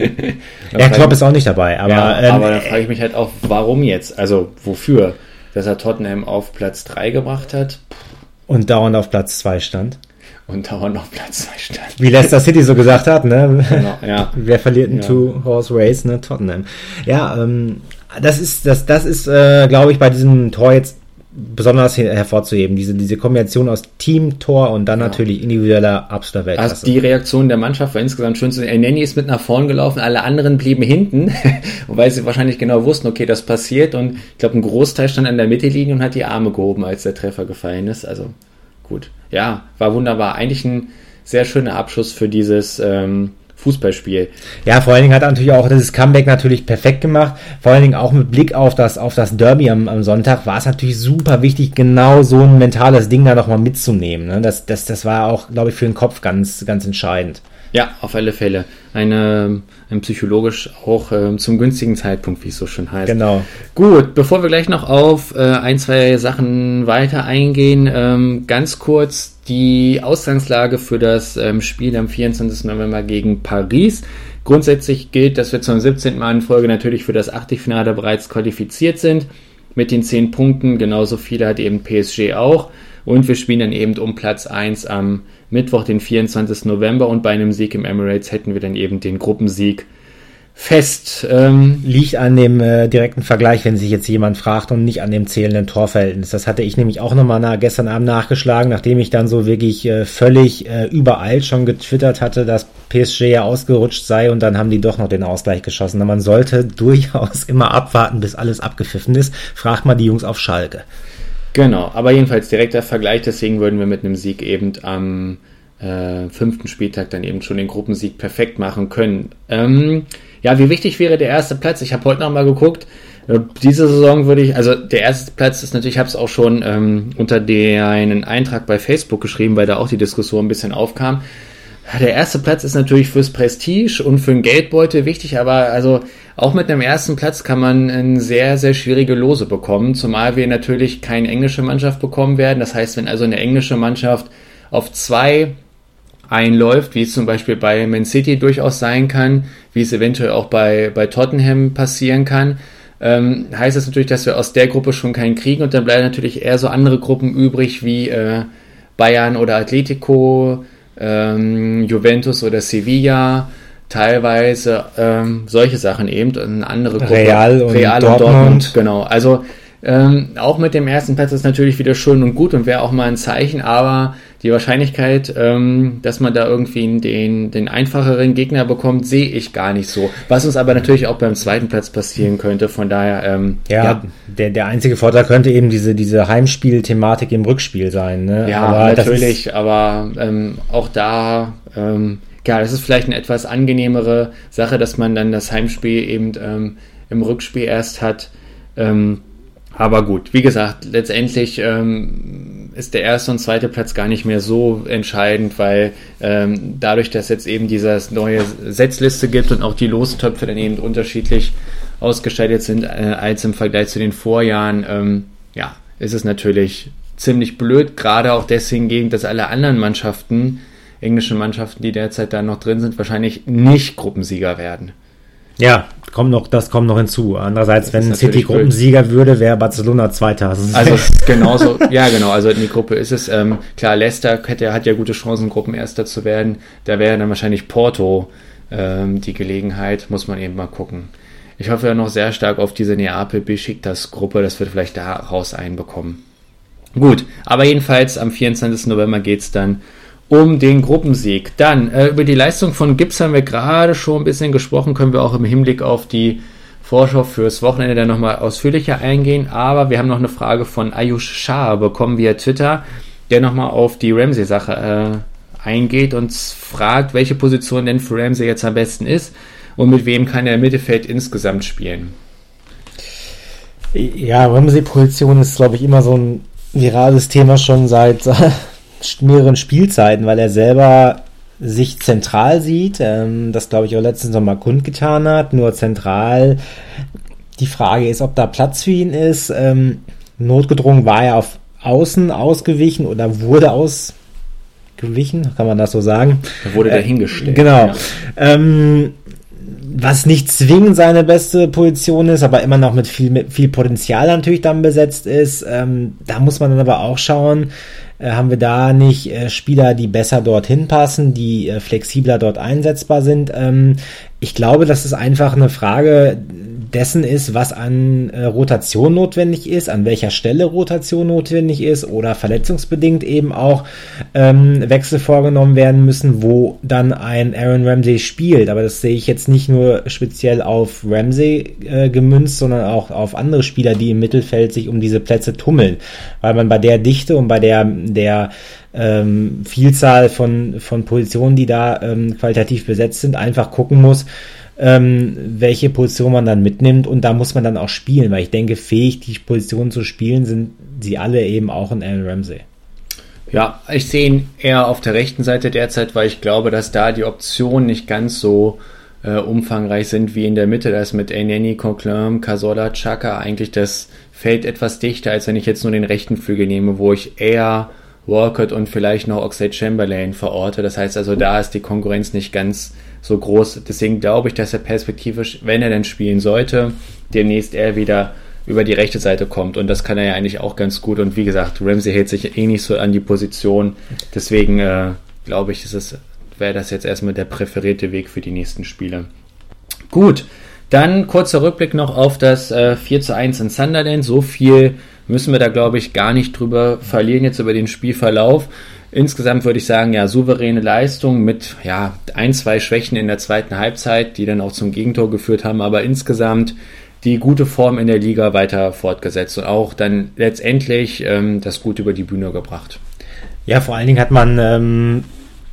Der Klopp ist auch nicht dabei, aber, ja, ähm, aber da frage ich mich halt auch, warum jetzt? Also wofür? Dass er Tottenham auf Platz drei gebracht hat. Und dauernd auf Platz zwei stand. Und dauernd auf Platz zwei stand. Wie Leicester City so gesagt hat, ne? Genau, ja. Wer verliert ein ja. Two-Horse-Race, ne? Tottenham. Ja, ähm, das ist, das, das ist, äh, glaube ich, bei diesem Tor jetzt besonders hervorzuheben. Diese, diese Kombination aus Team, Tor und dann ja. natürlich individueller absoluter Weltklasse. Also die Reaktion der Mannschaft war insgesamt schön zu sehen. El Neni ist mit nach vorn gelaufen, alle anderen blieben hinten, weil sie wahrscheinlich genau wussten, okay, das passiert und ich glaube, ein Großteil stand an der Mittellinie und hat die Arme gehoben, als der Treffer gefallen ist. Also gut. Ja, war wunderbar. Eigentlich ein sehr schöner Abschluss für dieses ähm, Fußballspiel. Ja, vor allen Dingen hat er natürlich auch dieses Comeback natürlich perfekt gemacht. Vor allen Dingen auch mit Blick auf das, auf das Derby am, am Sonntag war es natürlich super wichtig, genau so ein mentales Ding da nochmal mitzunehmen. Ne? Das, das, das war auch, glaube ich, für den Kopf ganz, ganz entscheidend. Ja, auf alle Fälle. Eine, ein psychologisch auch äh, zum günstigen Zeitpunkt, wie es so schön heißt. Genau. Gut, bevor wir gleich noch auf äh, ein, zwei Sachen weiter eingehen, ähm, ganz kurz die Ausgangslage für das ähm, Spiel am vierundzwanzigsten November gegen Paris. Grundsätzlich gilt, dass wir zum siebzehnten Mal in Folge natürlich für das Achtelfinale bereits qualifiziert sind. Mit den zehn Punkten, genauso viele hat eben P S G auch. Und wir spielen dann eben um Platz eins am Mittwoch, den vierundzwanzigsten November. Und bei einem Sieg im Emirates hätten wir dann eben den Gruppensieg fest. Ähm, Liegt an dem äh, direkten Vergleich, wenn sich jetzt jemand fragt, und nicht an dem zählenden Torverhältnis. Das hatte ich nämlich auch nochmal nach, gestern Abend nachgeschlagen, nachdem ich dann so wirklich äh, völlig äh, übereilt schon getwittert hatte, dass P S G ja ausgerutscht sei und dann haben die doch noch den Ausgleich geschossen. Man sollte durchaus immer abwarten, bis alles abgepfiffen ist. Fragt mal die Jungs auf Schalke. Genau, aber jedenfalls direkter Vergleich, deswegen würden wir mit einem Sieg eben am äh, fünften Spieltag dann eben schon den Gruppensieg perfekt machen können. Ähm, ja, wie wichtig wäre der erste Platz? Ich habe heute noch mal geguckt. Äh, diese Saison würde ich, also der erste Platz ist natürlich, ich habe es auch schon ähm, unter den einen Eintrag bei Facebook geschrieben, weil da auch die Diskussion ein bisschen aufkam. Der erste Platz ist natürlich fürs Prestige und für den Geldbeutel wichtig, aber also auch mit einem ersten Platz kann man eine sehr, sehr schwierige Lose bekommen, zumal wir natürlich keine englische Mannschaft bekommen werden. Das heißt, wenn also eine englische Mannschaft auf zwei einläuft, wie es zum Beispiel bei Man City durchaus sein kann, wie es eventuell auch bei, bei Tottenham passieren kann, ähm, heißt das natürlich, dass wir aus der Gruppe schon keinen kriegen und dann bleiben natürlich eher so andere Gruppen übrig wie äh, Bayern oder Atletico, Ähm, Juventus oder Sevilla, teilweise ähm, solche Sachen eben, eine andere Gruppe. Real und, Real Dortmund. und Dortmund. Genau, also ähm, auch mit dem ersten Platz ist natürlich wieder schön und gut und wäre auch mal ein Zeichen, aber die Wahrscheinlichkeit, ähm, dass man da irgendwie den, den einfacheren Gegner bekommt, sehe ich gar nicht so. Was uns aber natürlich auch beim zweiten Platz passieren könnte, von daher... Ähm, ja, ja, Der, der einzige Vorteil könnte eben diese, diese Heimspiel-Thematik im Rückspiel sein. Ne? Ja, aber natürlich, das ist, aber ähm, auch da... Ähm, ja, das ist vielleicht eine etwas angenehmere Sache, dass man dann das Heimspiel eben ähm, im Rückspiel erst hat. Ähm, aber gut, wie gesagt, letztendlich ähm, ist der erste und zweite Platz gar nicht mehr so entscheidend, weil ähm, dadurch, dass jetzt eben diese neue Setzliste gibt und auch die Lostöpfe dann eben unterschiedlich ausgestaltet sind äh, als im Vergleich zu den Vorjahren, ähm, ja, ist es natürlich ziemlich blöd, gerade auch deswegen gegen, dass alle anderen Mannschaften, englische Mannschaften, die derzeit da noch drin sind, wahrscheinlich nicht Gruppensieger werden. Ja, kommt noch, das kommt noch hinzu. Andererseits, das wenn City Gruppensieger blöd. würde, wäre Barcelona Zweiter. Also genauso, ja genau, also in die Gruppe ist es. Ähm, klar, Leicester hätte, hat ja gute Chancen, Gruppenerster zu werden. Da wäre dann wahrscheinlich Porto ähm, die Gelegenheit, muss man eben mal gucken. Ich hoffe ja noch sehr stark auf diese Neapel-Besiktas-Gruppe, dass wir vielleicht daraus einen bekommen. Gut, aber jedenfalls am vierundzwanzigsten November geht es dann um den Gruppensieg. Dann, äh, über die Leistung von Gibbs haben wir gerade schon ein bisschen gesprochen, können wir auch im Hinblick auf die Vorschau fürs Wochenende dann nochmal ausführlicher eingehen, aber wir haben noch eine Frage von Ayush Shah bekommen via Twitter, der nochmal auf die Ramsey-Sache äh, eingeht und fragt, welche Position denn für Ramsey jetzt am besten ist und mit wem kann er im Mittelfeld insgesamt spielen. Ja, Ramsey-Position ist, glaube ich, immer so ein virales Thema schon seit mehreren Spielzeiten, weil er selber sich zentral sieht, ähm, das glaube ich auch letztens noch mal kundgetan hat, nur zentral. Die Frage ist, ob da Platz für ihn ist. Ähm, notgedrungen war er auf Außen ausgewichen oder wurde ausgewichen, kann man das so sagen? Er wurde dahingestellt. Äh, genau. Ja. Ähm, was nicht zwingend seine beste Position ist, aber immer noch mit viel, mit viel Potenzial natürlich dann besetzt ist. Ähm, da muss man dann aber auch schauen, äh, haben wir da nicht äh, Spieler, die besser dorthin passen, die äh, flexibler dort einsetzbar sind. Ähm, ich glaube, dass es einfach eine Frage dessen ist, was an äh, Rotation notwendig ist, an welcher Stelle Rotation notwendig ist oder verletzungsbedingt eben auch ähm, Wechsel vorgenommen werden müssen, wo dann ein Aaron Ramsey spielt. Aber das sehe ich jetzt nicht nur speziell auf Ramsey äh, gemünzt, sondern auch auf andere Spieler, die im Mittelfeld sich um diese Plätze tummeln. Weil man bei der Dichte und bei der, der ähm, Vielzahl von, von Positionen, die da ähm, qualitativ besetzt sind, einfach gucken muss, Ähm, welche Position man dann mitnimmt, und da muss man dann auch spielen, weil ich denke, fähig, die Positionen zu spielen, sind sie alle eben auch in Aaron Ramsey. Ja, ich sehe ihn eher auf der rechten Seite derzeit, weil ich glaube, dass da die Optionen nicht ganz so äh, umfangreich sind wie in der Mitte. Da ist mit Elneny, Coquelin, Cazorla, Xhaka eigentlich das Feld etwas dichter, als wenn ich jetzt nur den rechten Flügel nehme, wo ich eher Walcott und vielleicht noch Oxlade-Chamberlain verorte. Das heißt also, da ist die Konkurrenz nicht ganz so groß. Deswegen glaube ich, dass er perspektivisch, wenn er denn spielen sollte, demnächst eher wieder über die rechte Seite kommt. Und das kann er ja eigentlich auch ganz gut. Und wie gesagt, Ramsey hält sich eh nicht so an die Position. Deswegen äh, glaube ich, ist es, wäre das jetzt erstmal der präferierte Weg für die nächsten Spiele. Gut, dann kurzer Rückblick noch auf das äh, vier zu eins in Sunderland. So viel müssen wir da, glaube ich, gar nicht drüber verlieren jetzt über den Spielverlauf. Insgesamt würde ich sagen, ja, souveräne Leistung mit ja ein, zwei Schwächen in der zweiten Halbzeit, die dann auch zum Gegentor geführt haben, aber insgesamt die gute Form in der Liga weiter fortgesetzt und auch dann letztendlich ähm, das Gut über die Bühne gebracht. Ja, vor allen Dingen hat man ähm,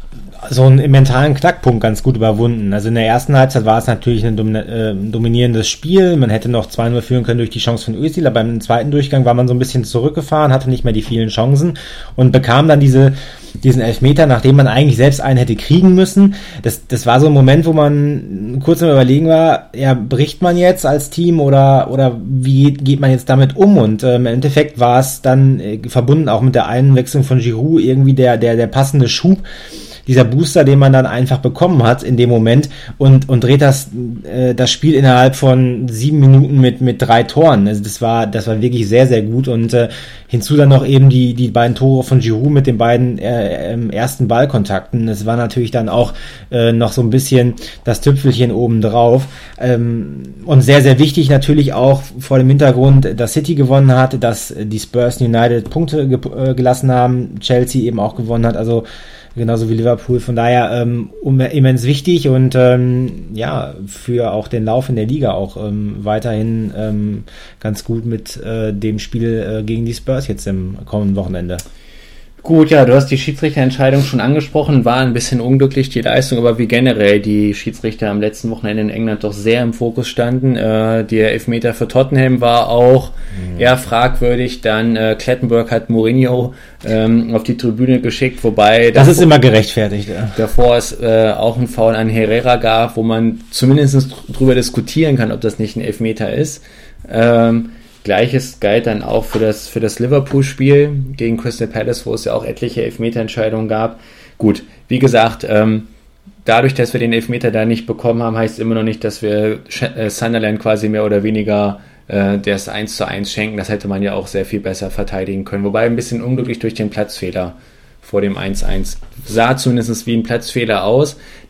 so einen mentalen Knackpunkt ganz gut überwunden. Also in der ersten Halbzeit war es natürlich ein dom- äh, dominierendes Spiel. Man hätte noch zwei null führen können durch die Chance von Özil, aber beim zweiten Durchgang war man so ein bisschen zurückgefahren, hatte nicht mehr die vielen Chancen und bekam dann diese diesen Elfmeter, nachdem man eigentlich selbst einen hätte kriegen müssen. Das, das war so ein Moment, wo man kurz am Überlegen war, ja, bricht man jetzt als Team oder oder wie geht man jetzt damit um? Und ähm, im Endeffekt war es dann äh, verbunden auch mit der Einwechslung von Giroud irgendwie der der der passende Schub, dieser Booster, den man dann einfach bekommen hat in dem Moment und und dreht das äh, das Spiel innerhalb von sieben Minuten mit mit drei Toren. Also das war das war wirklich sehr sehr gut und äh, hinzu dann noch eben die die beiden Tore von Giroud mit den beiden äh, äh, ersten Ballkontakten. Das war natürlich dann auch äh, noch so ein bisschen das Tüpfelchen oben drauf ähm, und sehr sehr wichtig natürlich auch vor dem Hintergrund, dass City gewonnen hat, dass die Spurs United Punkte ge- äh, gelassen haben, Chelsea eben auch gewonnen hat. Also genauso wie Liverpool, von daher ähm, immens wichtig und ähm, ja, für auch den Lauf in der Liga auch ähm, weiterhin ähm, ganz gut mit äh, dem Spiel äh, gegen die Spurs jetzt im kommenden Wochenende. Gut, ja, du hast die Schiedsrichterentscheidung schon angesprochen, war ein bisschen unglücklich die Leistung, aber wie generell die Schiedsrichter am letzten Wochenende in England doch sehr im Fokus standen. Äh, der Elfmeter für Tottenham war auch mhm. eher fragwürdig, dann äh, Clattenburg hat Mourinho ähm, auf die Tribüne geschickt, wobei... Das davor, ist immer gerechtfertigt, ja. Davor es äh, auch ein Foul an Herrera gab, wo man zumindest drüber diskutieren kann, ob das nicht ein Elfmeter ist. Ähm, Gleiches galt dann auch für das, für das Liverpool-Spiel gegen Crystal Palace, wo es ja auch etliche Elfmeterentscheidungen gab. Gut, wie gesagt, ähm, dadurch, dass wir den Elfmeter da nicht bekommen haben, heißt immer noch nicht, dass wir äh, Sunderland quasi mehr oder weniger äh, das eins zu eins schenken. Das hätte man ja auch sehr viel besser verteidigen können. Wobei ein bisschen unglücklich durch den Platzfehler vor dem eins eins. Sah zumindest wie ein Platzfehler aus. Der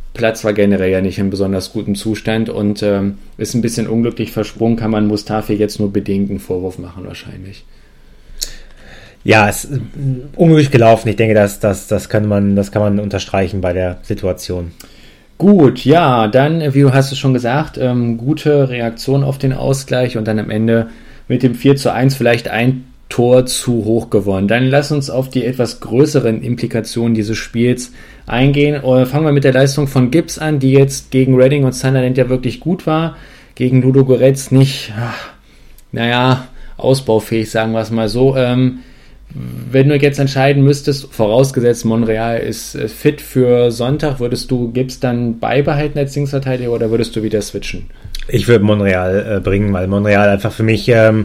Platz war generell ja nicht in besonders gutem Zustand und ähm, ist ein bisschen unglücklich versprungen, kann man Mustafi jetzt nur bedingt einen Vorwurf machen wahrscheinlich. Ja, es ist unglücklich gelaufen. Ich denke, das, das, das, kann man, das kann man unterstreichen bei der Situation. Gut, ja, dann, wie du hast es schon gesagt, ähm, gute Reaktion auf den Ausgleich und dann am Ende mit dem vier zu eins vielleicht ein Tor zu hoch gewonnen. Dann lass uns auf die etwas größeren Implikationen dieses Spiels eingehen. Fangen wir mit der Leistung von Gibbs an, die jetzt gegen Reading und Sunderland ja wirklich gut war. Gegen Ludogorets nicht, ach, naja, ausbaufähig, sagen wir es mal so. Ähm, wenn du jetzt entscheiden müsstest, vorausgesetzt Monreal ist äh, fit für Sonntag, würdest du Gibbs dann beibehalten als Linksverteidiger oder würdest du wieder switchen? Ich würde Monreal äh, bringen, weil Monreal einfach für mich ähm,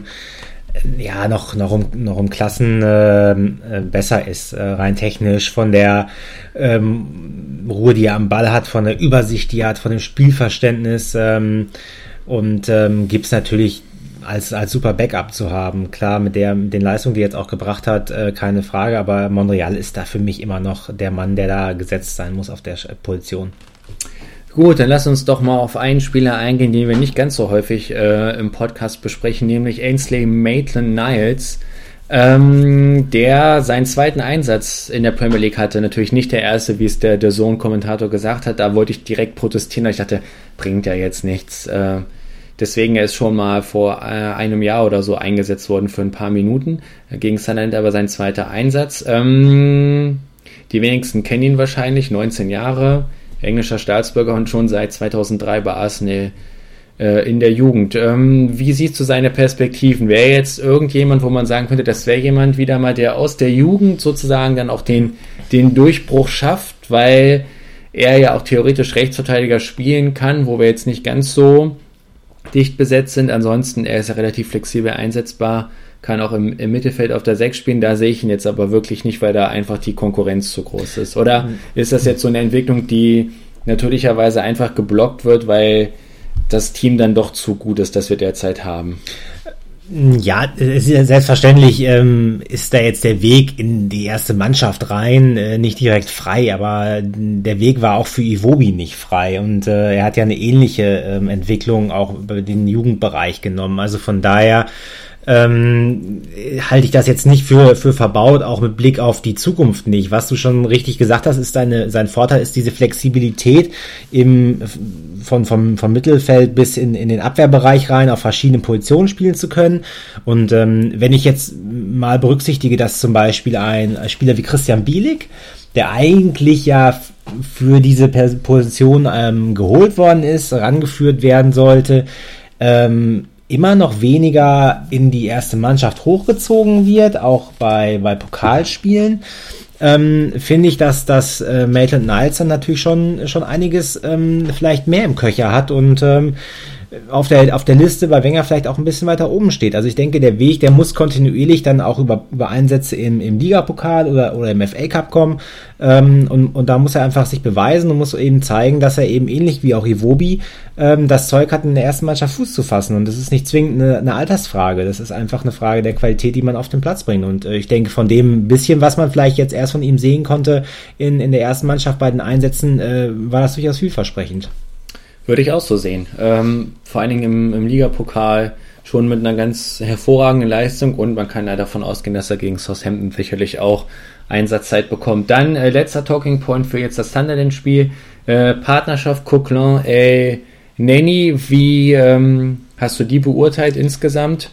ja noch noch um noch um Klassen äh, besser ist, äh, rein technisch, von der ähm, Ruhe, die er am Ball hat, von der Übersicht, die er hat, von dem Spielverständnis ähm, und ähm, gibt's natürlich als als super Backup zu haben. Klar, mit der mit den Leistungen, die er jetzt auch gebracht hat, äh, keine Frage, aber Monreal ist da für mich immer noch der Mann, der da gesetzt sein muss auf der Position. Gut, dann lass uns doch mal auf einen Spieler eingehen, den wir nicht ganz so häufig äh, im Podcast besprechen, nämlich Ainsley Maitland-Niles, ähm, der seinen zweiten Einsatz in der Premier League hatte. Natürlich nicht der erste, wie es der D A Z N-Kommentator gesagt hat. Da wollte ich direkt protestieren. Ich dachte, bringt ja jetzt nichts. Äh, deswegen, er ist schon mal vor äh, einem Jahr oder so eingesetzt worden für ein paar Minuten. Gegen Sunderland aber sein zweiter Einsatz. Ähm, die wenigsten kennen ihn wahrscheinlich, neunzehn Jahre. Englischer Staatsbürger und schon seit zweitausenddrei bei Arsenal äh, in der Jugend. Ähm, wie siehst du seine Perspektiven? Wäre jetzt irgendjemand, wo man sagen könnte, das wäre jemand wieder mal, der aus der Jugend sozusagen dann auch den, den Durchbruch schafft, weil er ja auch theoretisch Rechtsverteidiger spielen kann, wo wir jetzt nicht ganz so dicht besetzt sind. Ansonsten, er ist ja relativ flexibel einsetzbar, kann auch im, im Mittelfeld auf der sechs spielen. Da sehe ich ihn jetzt aber wirklich nicht, weil da einfach die Konkurrenz zu groß ist. Oder ist das jetzt so eine Entwicklung, die natürlicherweise einfach geblockt wird, weil das Team dann doch zu gut ist, das wir derzeit haben? Ja, es ist selbstverständlich, ähm, ist da jetzt der Weg in die erste Mannschaft rein äh, nicht direkt frei, aber der Weg war auch für Iwobi nicht frei und äh, er hat ja eine ähnliche ähm, Entwicklung auch über den Jugendbereich genommen. Also von daher Ähm, halte ich das jetzt nicht für für verbaut, auch mit Blick auf die Zukunft nicht. Was du schon richtig gesagt hast, ist seine, sein Vorteil ist diese Flexibilität im von vom vom Mittelfeld bis in in den Abwehrbereich rein auf verschiedenen Positionen spielen zu können. Und ähm, wenn ich jetzt mal berücksichtige, dass zum Beispiel ein Spieler wie Christian Bielik, der eigentlich ja für diese Position ähm, geholt worden ist, rangeführt werden sollte, ähm, immer noch weniger in die erste Mannschaft hochgezogen wird, auch bei, bei Pokalspielen, ähm, finde ich, dass das äh, Maitland-Niles dann natürlich schon, schon einiges ähm, vielleicht mehr im Köcher hat und ähm, auf der, auf der Liste bei Wenger vielleicht auch ein bisschen weiter oben steht. Also ich denke, der Weg, der muss kontinuierlich dann auch über, über Einsätze im, im Ligapokal oder, oder im F A Cup kommen. Ähm, und, und da muss er einfach sich beweisen und muss eben zeigen, dass er eben ähnlich wie auch Iwobi ähm, das Zeug hat, in der ersten Mannschaft Fuß zu fassen. Und das ist nicht zwingend eine, eine Altersfrage. Das ist einfach eine Frage der Qualität, die man auf den Platz bringt. Und äh, ich denke, von dem bisschen, was man vielleicht jetzt erst von ihm sehen konnte in, in der ersten Mannschaft bei den Einsätzen, äh, war das durchaus vielversprechend. Würde ich auch so sehen. Ähm, vor allen Dingen im, im Ligapokal schon mit einer ganz hervorragenden Leistung und man kann ja davon ausgehen, dass er gegen Southampton sicherlich auch Einsatzzeit bekommt. Dann äh, letzter Talking Point für jetzt das Sunderland-Spiel. Äh, Partnerschaft Coquelin, äh, Nenny, wie ähm, hast du die beurteilt insgesamt?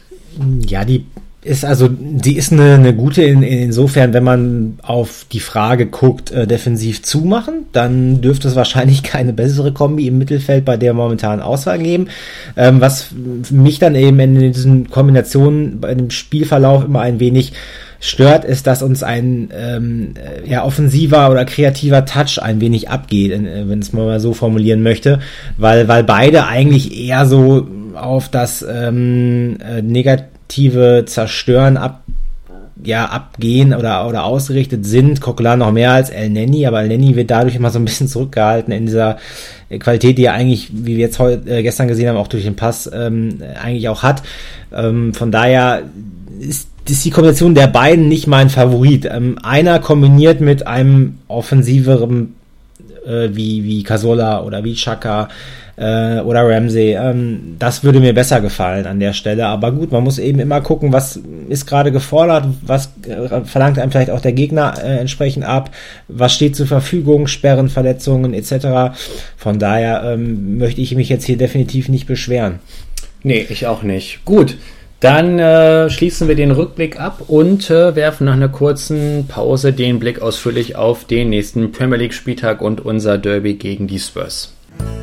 Ja, die ist also, die ist eine, eine gute in, insofern, wenn man auf die Frage guckt, äh, defensiv zumachen, dann dürfte es wahrscheinlich keine bessere Kombi im Mittelfeld bei der momentanen Auswahl geben. Ähm, was mich dann eben in diesen Kombinationen bei dem Spielverlauf immer ein wenig stört, ist, dass uns ein ähm, ja, offensiver oder kreativer Touch ein wenig abgeht, wenn es mal so formulieren möchte, weil, weil beide eigentlich eher so auf das ähm, äh, negative Zerstören ab, ja, abgehen oder, oder ausgerichtet sind. Coquelin noch mehr als El Nenny, aber El Nenny wird dadurch immer so ein bisschen zurückgehalten in dieser Qualität, die er eigentlich, wie wir jetzt heute, äh, gestern gesehen haben, auch durch den Pass ähm, eigentlich auch hat. Ähm, von daher ist, ist die Kombination der beiden nicht mein Favorit. Ähm, einer kombiniert mit einem offensiveren äh, wie, wie Cazorla oder wie Xhaka äh, oder Ramsey. Ähm, das würde mir besser gefallen an der Stelle. Aber gut, man muss eben immer gucken, was ist gerade gefordert, was äh, verlangt einem vielleicht auch der Gegner äh, entsprechend ab, was steht zur Verfügung, Sperren, Verletzungen et cetera. Von daher ähm, möchte ich mich jetzt hier definitiv nicht beschweren. Nee, ich auch nicht. Gut. Dann äh, schließen wir den Rückblick ab und äh, werfen nach einer kurzen Pause den Blick ausführlich auf den nächsten Premier League Spieltag und unser Derby gegen die Spurs.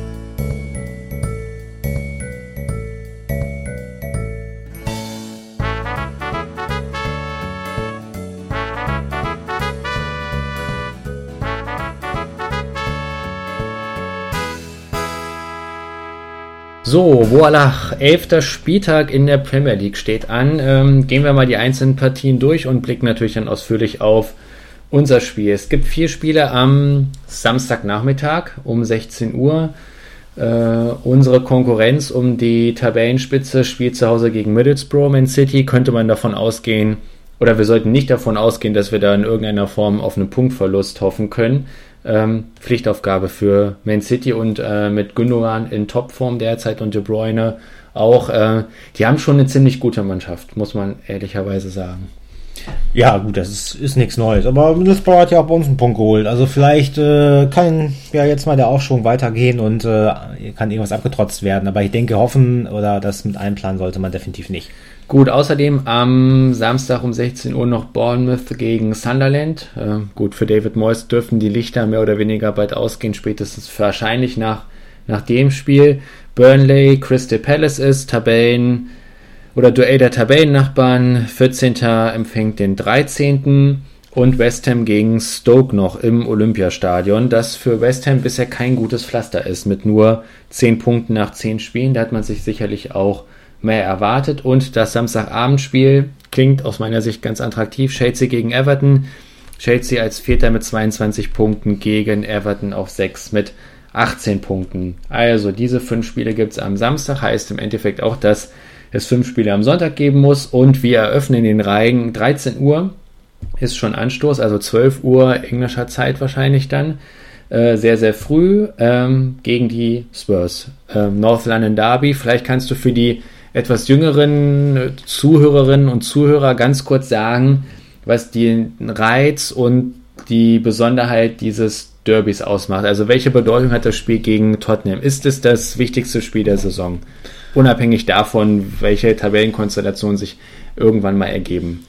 So, voilà, elfter Spieltag in der Premier League steht an. Ähm, gehen wir mal die einzelnen Partien durch und blicken natürlich dann ausführlich auf unser Spiel. Es gibt vier Spiele am Samstagnachmittag um sechzehn Uhr. Äh, unsere Konkurrenz um die Tabellenspitze spielt zu Hause gegen Middlesbrough. Man City könnte man davon ausgehen, oder wir sollten nicht davon ausgehen, dass wir da in irgendeiner Form auf einen Punktverlust hoffen können. Ähm, Pflichtaufgabe für Man City und äh, mit Gündogan in Topform derzeit und De Bruyne auch. Äh, die haben schon eine ziemlich gute Mannschaft, muss man ehrlicherweise sagen. Ja, gut, das ist, ist nichts Neues. Aber Middlesbrough hat ja auch bei uns einen Punkt geholt. Also vielleicht äh, kann ja jetzt mal der Aufschwung weitergehen und äh, kann irgendwas abgetrotzt werden. Aber ich denke, hoffen oder das mit einplanen sollte man definitiv nicht. Gut, außerdem am Samstag um sechzehn Uhr noch Bournemouth gegen Sunderland. Äh, gut, für David Moyes dürften die Lichter mehr oder weniger bald ausgehen, spätestens wahrscheinlich nach, nach dem Spiel. Burnley, Crystal Palace ist Tabellen oder Duell der Tabellennachbarn. vierzehnter empfängt den dreizehnten und West Ham gegen Stoke noch im Olympiastadion, das für West Ham bisher kein gutes Pflaster ist, mit nur zehn Punkten nach zehn Spielen. Da hat man sich sicherlich auch mehr erwartet. Und das Samstagabendspiel klingt aus meiner Sicht ganz attraktiv. Chelsea gegen Everton. Chelsea als Vierter mit zweiundzwanzig Punkten gegen Everton auf sechs mit achtzehn Punkten. Also diese fünf Spiele gibt es am Samstag. Heißt im Endeffekt auch, dass es fünf Spiele am Sonntag geben muss. Und wir eröffnen den Reigen dreizehn Uhr. Ist schon Anstoß, also zwölf Uhr englischer Zeit wahrscheinlich dann. Äh, sehr, sehr früh ähm, gegen die Spurs. Ähm, North London Derby. Vielleicht kannst du für die etwas jüngeren Zuhörerinnen und Zuhörer ganz kurz sagen, was den Reiz und die Besonderheit dieses Derbys ausmacht. Also welche Bedeutung hat das Spiel gegen Tottenham? Ist es das wichtigste Spiel der Saison? Unabhängig davon, welche Tabellenkonstellationen sich irgendwann mal ergeben.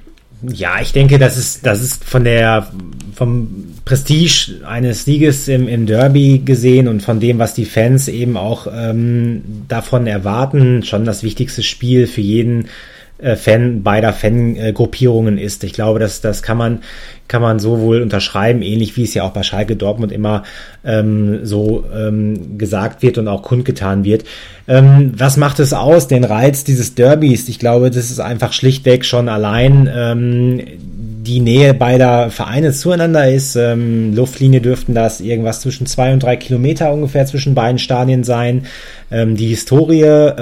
Ja, ich denke, das ist, das ist von der, vom Prestige eines Sieges im, im Derby gesehen und von dem, was die Fans eben auch ähm, davon erwarten, schon das wichtigste Spiel für jeden äh, Fan beider Fangruppierungen ist. Ich glaube, das, das kann man, kann man so wohl unterschreiben, ähnlich wie es ja auch bei Schalke Dortmund immer ähm, so ähm, gesagt wird und auch kundgetan wird. Ähm, was macht es aus, den Reiz dieses Derbys? Ich glaube, das ist einfach schlichtweg schon allein ähm, die Nähe beider Vereine zueinander ist. Ähm, Luftlinie dürften das irgendwas zwischen zwei und drei Kilometer ungefähr zwischen beiden Stadien sein. Ähm, die Historie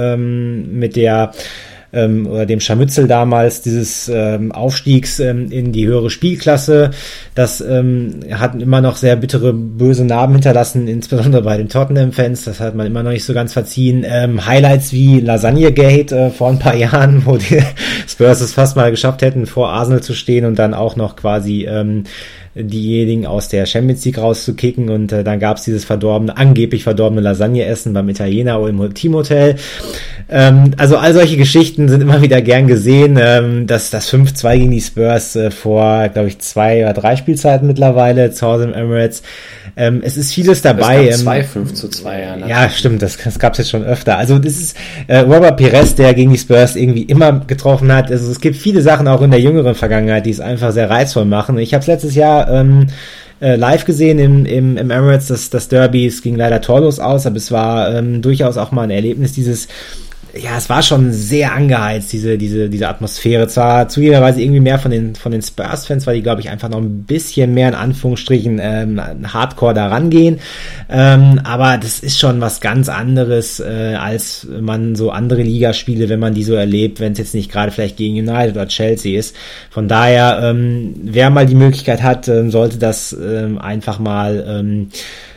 ähm, mit der ähm, oder dem Scharmützel damals dieses ähm, Aufstiegs ähm, in die höhere Spielklasse, das ähm, hat immer noch sehr bittere, böse Narben hinterlassen, insbesondere bei den Tottenham-Fans, das hat man immer noch nicht so ganz verziehen. Ähm, Highlights wie Lasagne-Gate äh, vor ein paar Jahren, wo die Spurs es fast mal geschafft hätten, vor Arsenal zu stehen und dann auch noch quasi ähm, diejenigen aus der Champions League rauszukicken und äh, dann gab es dieses verdorbene, angeblich verdorbene Lasagne-Essen beim Italiener oder im Teamhotel. Ähm, also all solche Geschichten sind immer wieder gern gesehen. Ähm, das das fünf zwei gegen die Spurs äh, vor, glaube ich, zwei oder drei Spielzeiten mittlerweile zu Hause im Emirates. Ähm, es ist vieles dabei. Es gab zwei fünf zu zwei. Ja, ja stimmt, das, das gab es jetzt schon öfter. Also das ist äh, Robert Pires, der gegen die Spurs irgendwie immer getroffen hat. Also es gibt viele Sachen auch in der jüngeren Vergangenheit, die es einfach sehr reizvoll machen. Ich habe es letztes Jahr ähm, äh, live gesehen im, im, im Emirates, das, das Derby. Es ging leider torlos aus, aber es war ähm, durchaus auch mal ein Erlebnis, dieses ja, es war schon sehr angeheizt, diese, diese, diese Atmosphäre. Zwar zugegebenerweise irgendwie mehr von den, von den Spurs-Fans, weil die, glaube ich, einfach noch ein bisschen mehr in Anführungsstrichen ähm, Hardcore da rangehen. Ähm, aber das ist schon was ganz anderes, äh, als man so andere Ligaspiele, wenn man die so erlebt, wenn es jetzt nicht gerade vielleicht gegen United oder Chelsea ist. Von daher, ähm, wer mal die Möglichkeit hat, ähm, sollte das ähm, einfach mal ähm,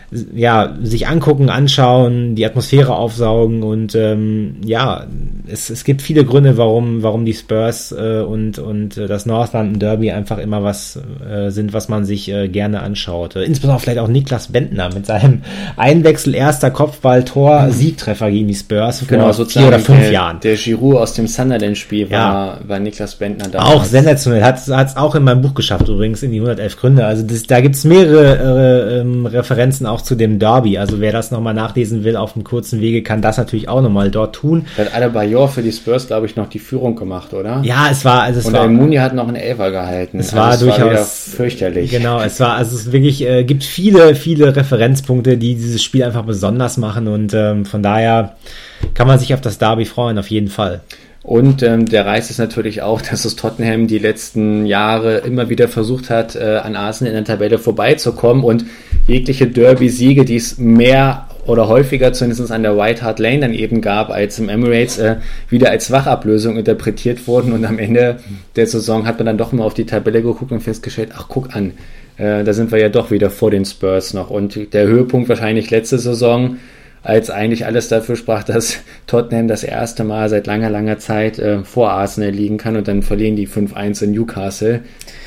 ja, sich angucken, anschauen, die Atmosphäre aufsaugen und ähm, ja, es, es gibt viele Gründe, warum warum die Spurs äh, und und äh, das North London Derby einfach immer was äh, sind, was man sich äh, gerne anschaut. Äh, insbesondere vielleicht auch Niklas Bendtner mit seinem Einwechsel erster Kopfball-Tor mhm. Siegtreffer gegen die Spurs vor genau, vier oder fünf der, Jahren. Der Giroud aus dem Sunderland-Spiel war, ja. war Niklas Bendtner da. Auch sensationell, hat es auch in meinem Buch geschafft übrigens, in die hundertelf Gründe. Also das, da gibt's mehrere äh, ähm, Referenzen auch zu dem Derby. Also wer das nochmal nachlesen will auf dem kurzen Wege, kann das natürlich auch nochmal dort tun. Da hat Adebayor für die Spurs, glaube ich, noch die Führung gemacht, oder? Ja, es war... Also es Und war, Almuni hat noch einen Elfer gehalten. Es war also es durchaus... War fürchterlich. Genau, es war... Also es wirklich äh, gibt viele, viele Referenzpunkte, die dieses Spiel einfach besonders machen und ähm, von daher kann man sich auf das Derby freuen, auf jeden Fall. Und ähm, der Reiz ist natürlich auch, dass es Tottenham die letzten Jahre immer wieder versucht hat, äh, an Arsenal in der Tabelle vorbeizukommen und jegliche Derby-Siege, die es mehr oder häufiger zumindest an der White Hart Lane dann eben gab, als im Emirates, äh, wieder als Wachablösung interpretiert wurden und am Ende der Saison hat man dann doch mal auf die Tabelle geguckt und festgestellt, ach guck an, äh, da sind wir ja doch wieder vor den Spurs noch und der Höhepunkt wahrscheinlich letzte Saison, als eigentlich alles dafür sprach, dass Tottenham das erste Mal seit langer, langer Zeit äh, vor Arsenal liegen kann und dann verlieren die fünf eins in Newcastle.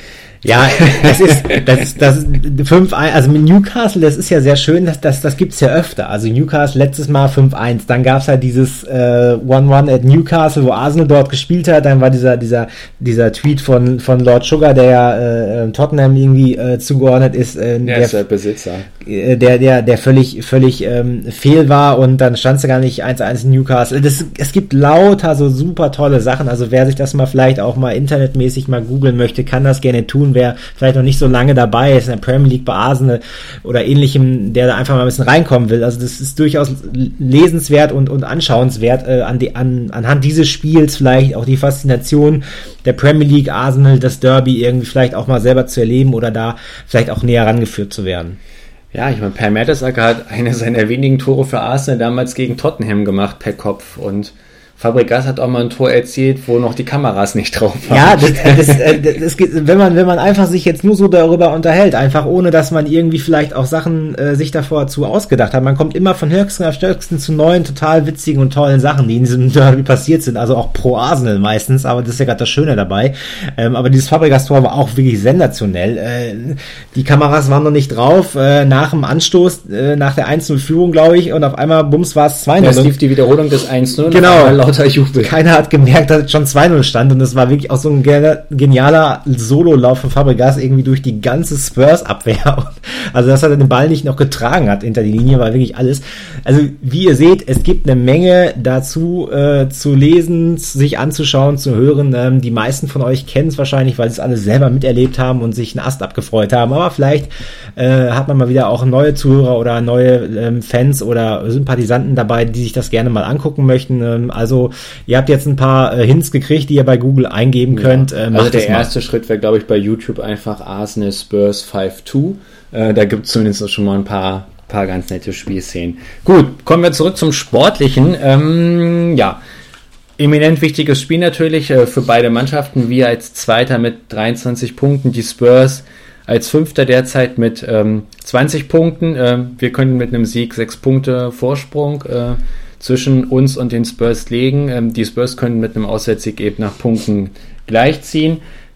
Ja, das ist, das, das, fünf eins, also mit Newcastle, das ist ja sehr schön, das, das, das gibt's ja öfter. Also Newcastle letztes Mal fünf eins, dann gab's halt dieses, äh, one one at Newcastle, wo Arsenal dort gespielt hat, dann war dieser, dieser, dieser Tweet von, von Lord Sugar, der ja, äh, Tottenham irgendwie, äh, zugeordnet ist, äh, der, der ist der Besitzer. Äh, der, der, der völlig, völlig, ähm, fehl war und dann stand's ja gar nicht eins eins in Newcastle. Das, es gibt lauter so super tolle Sachen, also wer sich das mal vielleicht auch mal internetmäßig mal googeln möchte, kann das gerne tun. Wer vielleicht noch nicht so lange dabei ist in der Premier League bei Arsenal oder ähnlichem, der da einfach mal ein bisschen reinkommen will. Also das ist durchaus lesenswert und, und anschauenswert äh, an die, an, anhand dieses Spiels vielleicht auch die Faszination der Premier League, Arsenal, das Derby irgendwie vielleicht auch mal selber zu erleben oder da vielleicht auch näher rangeführt zu werden. Ja, ich meine, Per Mertesacker hat eine seiner wenigen Tore für Arsenal damals gegen Tottenham gemacht per Kopf und Fabregas hat auch mal ein Tor erzielt, wo noch die Kameras nicht drauf waren. Ja, das, das, das, das geht, wenn man wenn man einfach sich jetzt nur so darüber unterhält, einfach ohne, dass man irgendwie vielleicht auch Sachen äh, sich davor zu ausgedacht hat. Man kommt immer von höchsten auf stärksten zu neuen, total witzigen und tollen Sachen, die in diesem Derby passiert sind. Also auch pro Arsenal meistens, aber das ist ja gerade das Schöne dabei. Ähm, aber dieses Fabregas-Tor war auch wirklich sensationell. Äh, die Kameras waren noch nicht drauf, äh, nach dem Anstoß, äh, nach der eins null Führung, glaube ich, und auf einmal, bums, war es zwei null. Das lief die Wiederholung des eins null. Genau. Jubel. Keiner hat gemerkt, dass es schon zwei null stand und es war wirklich auch so ein genialer Sololauf von Fabregas irgendwie durch die ganze Spurs-Abwehr. Also, dass er den Ball nicht noch getragen hat hinter die Linie, war wirklich alles. Also, wie ihr seht, es gibt eine Menge dazu äh, zu lesen, sich anzuschauen, zu hören. Ähm, die meisten von euch kennen es wahrscheinlich, weil sie es alle selber miterlebt haben und sich einen Ast abgefreut haben. Aber vielleicht äh, hat man mal wieder auch neue Zuhörer oder neue ähm, Fans oder Sympathisanten dabei, die sich das gerne mal angucken möchten. Ähm, also, ihr habt jetzt ein paar äh, Hints gekriegt, die ihr bei Google eingeben könnt. Ja. Äh, also der erste mal. Schritt wäre, glaube ich, bei YouTube einfach Arsenal Spurs fünf zwei. Äh, da gibt es zumindest auch schon mal ein paar, paar ganz nette Spielszenen. Gut, kommen wir zurück zum Sportlichen. Ähm, ja, eminent wichtiges Spiel natürlich äh, für beide Mannschaften. Wir als Zweiter mit dreiundzwanzig Punkten, die Spurs als Fünfter derzeit mit ähm, zwanzig Punkten. Äh, wir können mit einem Sieg sechs Punkte Vorsprung äh, zwischen uns und den Spurs legen. Ähm, die Spurs können mit einem Auswärtssieg eben nach Punkten gleichziehen.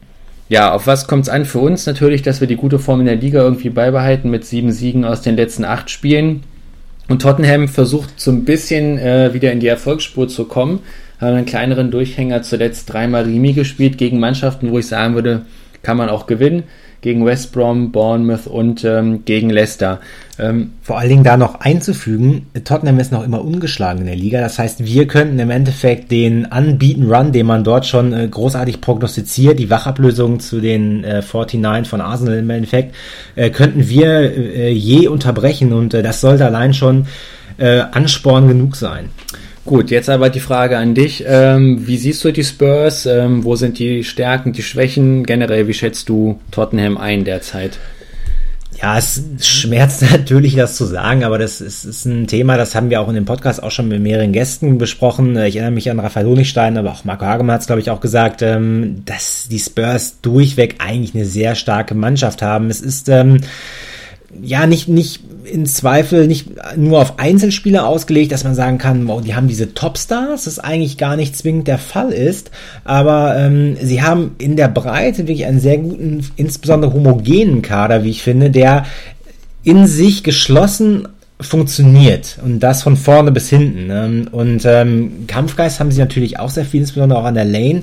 Ja, auf was kommt es an für uns? Natürlich, dass wir die gute Form in der Liga irgendwie beibehalten mit sieben Siegen aus den letzten acht Spielen. Und Tottenham versucht so ein bisschen äh, wieder in die Erfolgsspur zu kommen. Haben einen kleineren Durchhänger zuletzt dreimal Remis gespielt gegen Mannschaften, wo ich sagen würde, kann man auch gewinnen. Gegen West Brom, Bournemouth und ähm, gegen Leicester. Ähm, Vor allen Dingen da noch einzufügen, Tottenham ist noch immer ungeschlagen in der Liga. Das heißt, wir könnten im Endeffekt den Unbeaten Run, den man dort schon äh, großartig prognostiziert, die Wachablösung zu den äh, neunundvierzig von Arsenal im Endeffekt, äh, könnten wir äh, je unterbrechen und äh, das sollte allein schon äh, Ansporn genug sein. Gut, jetzt aber die Frage an dich. Ähm, wie siehst du die Spurs? Ähm, wo sind die Stärken, die Schwächen? Generell, wie schätzt du Tottenham ein derzeit? Ja, es schmerzt natürlich, das zu sagen, aber das ist, ist ein Thema, das haben wir auch in dem Podcast auch schon mit mehreren Gästen besprochen. Ich erinnere mich an Raphael Honigstein, aber auch Marco Hagemann hat es, glaube ich, auch gesagt, ähm, dass die Spurs durchweg eigentlich eine sehr starke Mannschaft haben. Es ist ähm, ja nicht nicht in Zweifel nicht nur auf Einzelspieler ausgelegt, dass man sagen kann, wow, die haben diese Topstars, das eigentlich gar nicht zwingend der Fall ist, aber ähm, sie haben in der Breite wirklich einen sehr guten, insbesondere homogenen Kader, wie ich finde, der in sich geschlossen funktioniert und das von vorne bis hinten. Ne? Und ähm, Kampfgeist haben sie natürlich auch sehr viel, insbesondere auch an der Lane.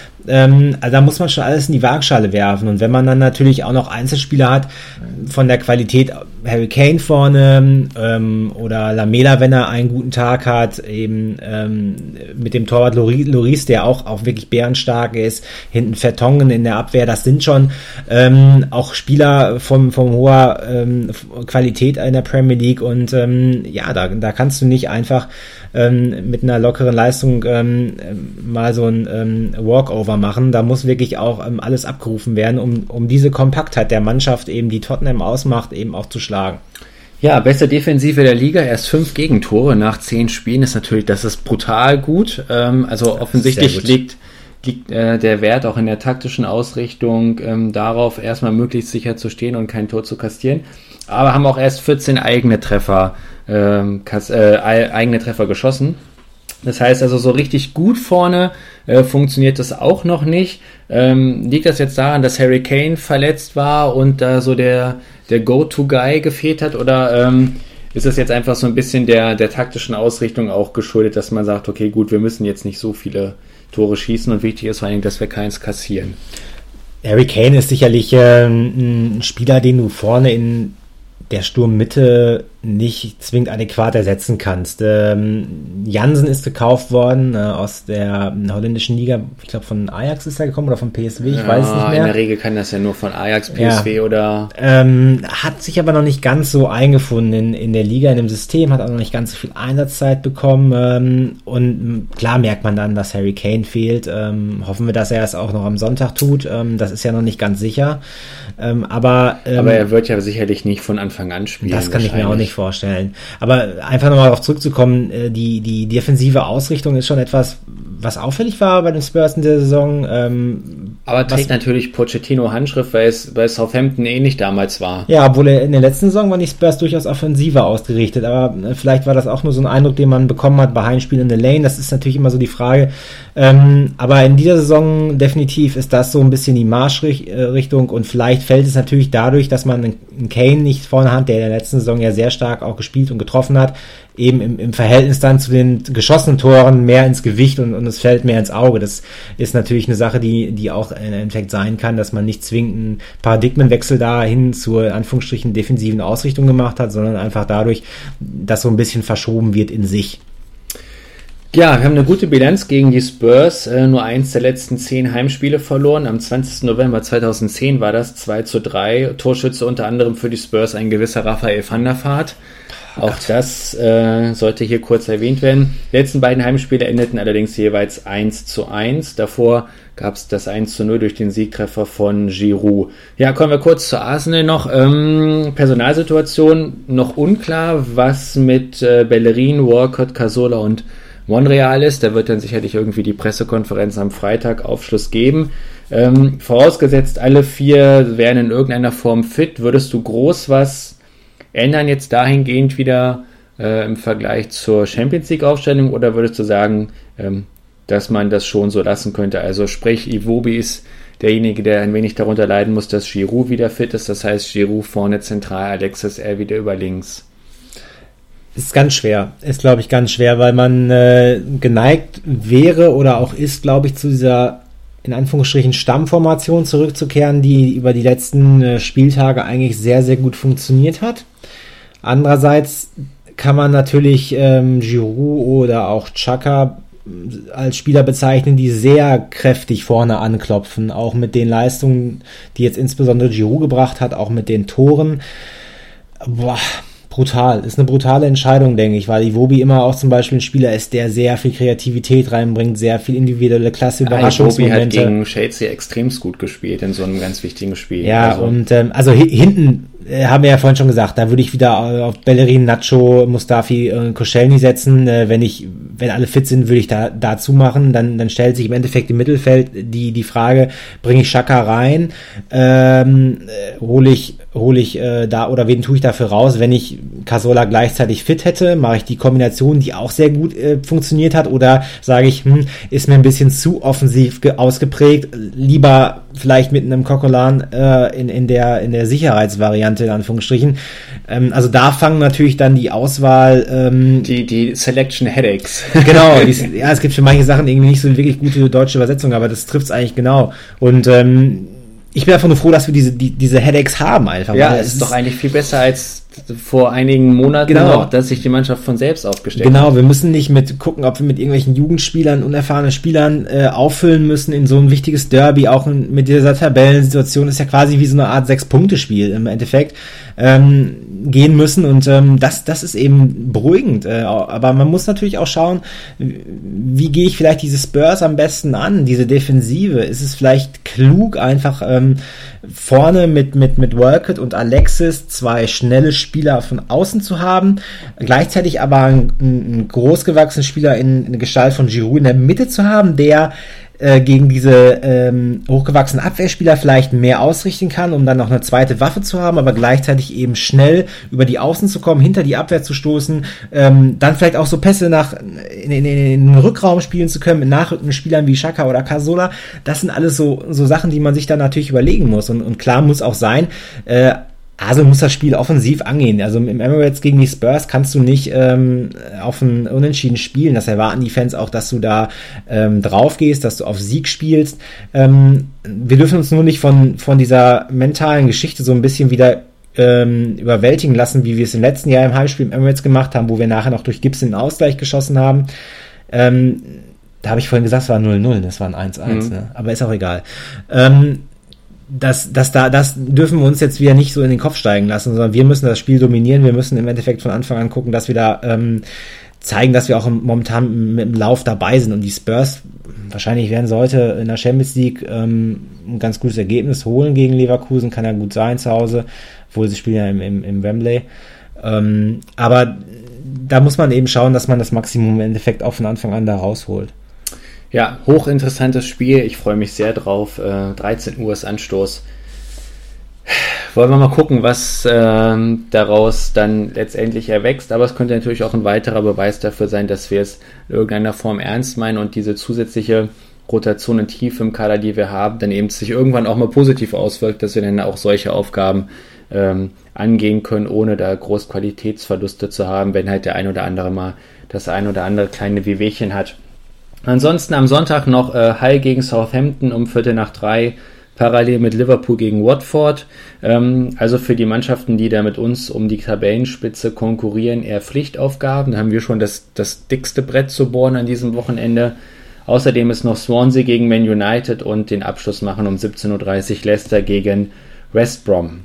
Ähm, also da muss man schon alles in die Waagschale werfen, und wenn man dann natürlich auch noch Einzelspieler hat von der Qualität Harry Kane vorne ähm, oder Lamela, wenn er einen guten Tag hat, eben ähm, mit dem Torwart Lloris, der auch, auch wirklich bärenstark ist, hinten Vertongen in der Abwehr, das sind schon ähm, auch Spieler von, von hoher ähm, Qualität in der Premier League, und ähm, ja, da, da kannst du nicht einfach ähm, mit einer lockeren Leistung ähm, mal so ein ähm, Walkover machen, da muss wirklich auch ähm, alles abgerufen werden, um, um diese Kompaktheit der Mannschaft eben, die Tottenham ausmacht, eben auch zu schlagen. Ja, beste Defensive der Liga, erst fünf Gegentore nach zehn Spielen, ist natürlich, das ist brutal gut. Ähm, also offensichtlich gut. liegt, liegt äh, der Wert auch in der taktischen Ausrichtung ähm, darauf, erstmal möglichst sicher zu stehen und kein Tor zu kassieren. Aber haben auch erst vierzehn eigene Treffer, ähm, kas- äh, eigene Treffer geschossen. Das heißt also, so richtig gut vorne äh, funktioniert das auch noch nicht. Ähm, liegt das jetzt daran, dass Harry Kane verletzt war und da so der, der Go-To-Guy gefehlt hat? Oder ähm, ist das jetzt einfach so ein bisschen der, der taktischen Ausrichtung auch geschuldet, dass man sagt, okay, gut, wir müssen jetzt nicht so viele Tore schießen, und wichtig ist vor allem, dass wir keins kassieren? Harry Kane ist sicherlich äh, ein Spieler, den du vorne in der Sturmmitte nicht zwingend adäquat ersetzen kannst. Ähm, Jansen ist gekauft worden äh, aus der holländischen Liga, ich glaube von Ajax ist er gekommen oder von P S V, ich ja, weiß es nicht mehr. In der Regel kann das ja nur von Ajax, P S V ja. oder... Ähm, hat sich aber noch nicht ganz so eingefunden in, in der Liga, in dem System, hat auch noch nicht ganz so viel Einsatzzeit bekommen, ähm, und klar merkt man dann, dass Harry Kane fehlt. Ähm, hoffen wir, dass er es auch noch am Sonntag tut. Ähm, das ist ja noch nicht ganz sicher. Ähm, aber, ähm, aber er wird ja sicherlich nicht von Anfang an spielen. Das kann ich mir auch nicht vorstellen. Aber einfach nochmal darauf zurückzukommen, die, die defensive Ausrichtung ist schon etwas, was auffällig war bei den Spurs in der Saison. Ähm, aber trägt natürlich Pochettino Handschrift, weil es bei Southampton ähnlich damals war. Ja, obwohl er in der letzten Saison waren die Spurs durchaus offensiver ausgerichtet, aber vielleicht war das auch nur so ein Eindruck, den man bekommen hat bei Heimspielen in der Lane. Das ist natürlich immer so die Frage. Ähm, aber in dieser Saison definitiv ist das so ein bisschen die Marschrichtung, und vielleicht fällt es natürlich dadurch, dass man einen Kane nicht vorne hat, der in der letzten Saison ja sehr stark auch gespielt und getroffen hat, eben im, im Verhältnis dann zu den geschossenen Toren mehr ins Gewicht und, und es fällt mehr ins Auge. Das ist natürlich eine Sache, die, die auch im Endeffekt sein kann, dass man nicht zwingend einen Paradigmenwechsel dahin zur, in Anführungsstrichen, defensiven Ausrichtung gemacht hat, sondern einfach dadurch, dass so ein bisschen verschoben wird in sich. Ja, wir haben eine gute Bilanz gegen die Spurs, äh, nur eins der letzten zehn Heimspiele verloren. Am zwanzigsten November zweitausendzehn war das zwei zu drei. Torschütze unter anderem für die Spurs ein gewisser Raphael van der Vaart. Auch Gott. das äh, sollte hier kurz erwähnt werden. Die letzten beiden Heimspiele endeten allerdings jeweils eins zu eins. Davor gab es das eins zu null durch den Siegtreffer von Giroud. Ja, kommen wir kurz zu Arsenal noch. Ähm, Personalsituation noch unklar, was mit äh, Bellerin, Walcott, Cazorla und Monreal ist. Da wird dann sicherlich irgendwie die Pressekonferenz am Freitag Aufschluss geben. Ähm, vorausgesetzt, alle vier wären in irgendeiner Form fit. Würdest du groß was ändern jetzt dahingehend wieder äh, im Vergleich zur Champions League Aufstellung, oder würdest du sagen, ähm, dass man das schon so lassen könnte? Also sprich, Iwobi ist derjenige, der ein wenig darunter leiden muss, dass Giroud wieder fit ist. Das heißt, Giroud vorne zentral, Alexis er wieder über links. Ist ganz schwer, ist glaube ich ganz schwer, weil man äh, geneigt wäre oder auch ist, glaube ich, zu dieser in Anführungsstrichen Stammformation zurückzukehren, die über die letzten äh, Spieltage eigentlich sehr, sehr gut funktioniert hat. Andererseits kann man natürlich ähm, Giroud oder auch Xhaka als Spieler bezeichnen, die sehr kräftig vorne anklopfen, auch mit den Leistungen, die jetzt insbesondere Giroud gebracht hat, auch mit den Toren. Boah, brutal. Ist eine brutale Entscheidung, denke ich, weil Iwobi immer auch zum Beispiel ein Spieler ist, der sehr viel Kreativität reinbringt, sehr viel individuelle Klasse, Überraschungsmomente. Iwobi hat gegen Chelsea extremst gut gespielt in so einem ganz wichtigen Spiel. Ja, also. und ähm, also hi- hinten äh, haben wir ja vorhin schon gesagt, da würde ich wieder äh, auf Bellerin, Nacho, Mustafi und äh, Koscielny setzen. Äh, wenn ich, wenn alle fit sind, würde ich da dazu machen. Dann, dann stellt sich im Endeffekt im Mittelfeld die die Frage: Bringe ich Xhaka rein? Ähm, äh, hole ich hole ich äh, da oder wen tue ich dafür raus? Wenn ich Cazorla gleichzeitig fit hätte, mache ich die Kombination, die auch sehr gut äh, funktioniert hat, oder sage ich, hm, ist mir ein bisschen zu offensiv ge- ausgeprägt, lieber vielleicht mit einem Coquelin äh, in in der in der Sicherheitsvariante in Anführungsstrichen. Ähm, also da fangen natürlich dann die Auswahl ähm, die die Selection Headaches. Genau, die, ja, es gibt für manche Sachen irgendwie nicht so wirklich gute deutsche Übersetzung, aber das trifft's eigentlich genau. Und ähm, ich bin einfach nur froh, dass wir diese die, diese Headaches haben einfach. Ja, es ist doch eigentlich viel besser als vor einigen Monaten genau. noch, dass sich die Mannschaft von selbst aufgestellt genau, hat. Genau, wir müssen nicht mit gucken, ob wir mit irgendwelchen Jugendspielern, unerfahrenen Spielern äh, auffüllen müssen in so ein wichtiges Derby, auch in, mit dieser Tabellensituation, ist ja quasi wie so eine Art Sechs-Punkte-Spiel im Endeffekt, ähm, gehen müssen, und ähm, das das ist eben beruhigend, äh, aber man muss natürlich auch schauen, wie gehe ich vielleicht diese Spurs am besten an, diese Defensive, ist es vielleicht klug, einfach ähm, vorne mit mit mit Walcott und Alexis zwei schnelle Spieler von außen zu haben, gleichzeitig aber einen, einen großgewachsenen Spieler in, in Gestalt von Giroud in der Mitte zu haben, der äh, gegen diese ähm, hochgewachsenen Abwehrspieler vielleicht mehr ausrichten kann, um dann noch eine zweite Waffe zu haben, aber gleichzeitig eben schnell über die Außen zu kommen, hinter die Abwehr zu stoßen, ähm, dann vielleicht auch so Pässe nach in, in, in den Rückraum spielen zu können mit nachrückenden Spielern wie Xhaka oder Cazorla. Das sind alles so so Sachen, die man sich dann natürlich überlegen muss, und, und klar muss auch sein, äh, also muss das Spiel offensiv angehen. Also im Emirates gegen die Spurs kannst du nicht ähm, auf ein Unentschieden spielen. Das erwarten die Fans auch, dass du da ähm, drauf gehst, dass du auf Sieg spielst. Ähm, wir dürfen uns nur nicht von von dieser mentalen Geschichte so ein bisschen wieder ähm, überwältigen lassen, wie wir es im letzten Jahr im Heimspiel im Emirates gemacht haben, wo wir nachher noch durch Gibson einen Ausgleich geschossen haben. Ähm, da habe ich vorhin gesagt, es war null null, das war ein eins eins, mhm. ne? Aber ist auch egal. Ähm, Das, das, da, das dürfen wir uns jetzt wieder nicht so in den Kopf steigen lassen, sondern wir müssen das Spiel dominieren. Wir müssen im Endeffekt von Anfang an gucken, dass wir da ähm, zeigen, dass wir auch im, momentan mit dem Lauf dabei sind. Und die Spurs, wahrscheinlich werden sie heute in der Champions League ähm, ein ganz gutes Ergebnis holen gegen Leverkusen. Kann ja gut sein zu Hause, obwohl sie spielen ja im, im, im Wembley. Ähm, aber da muss man eben schauen, dass man das Maximum im Endeffekt auch von Anfang an da rausholt. Ja, hochinteressantes Spiel. Ich freue mich sehr drauf. Äh, dreizehn Uhr ist Anstoß. Wollen wir mal gucken, was äh, daraus dann letztendlich erwächst. Aber es könnte natürlich auch ein weiterer Beweis dafür sein, dass wir es in irgendeiner Form ernst meinen und diese zusätzliche Rotation und Tiefe im Kader, die wir haben, dann eben sich irgendwann auch mal positiv auswirkt, dass wir dann auch solche Aufgaben ähm, angehen können, ohne da groß Qualitätsverluste zu haben, wenn halt der ein oder andere mal das ein oder andere kleine Wehwehchen hat. Ansonsten am Sonntag noch äh, Hull gegen Southampton um Viertel nach drei, parallel mit Liverpool gegen Watford. Ähm, also für die Mannschaften, die da mit uns um die Tabellenspitze konkurrieren, eher Pflichtaufgaben. Da haben wir schon das, das dickste Brett zu bohren an diesem Wochenende. Außerdem ist noch Swansea gegen Man United und den Abschluss machen um siebzehn Uhr dreißig Leicester gegen West Brom.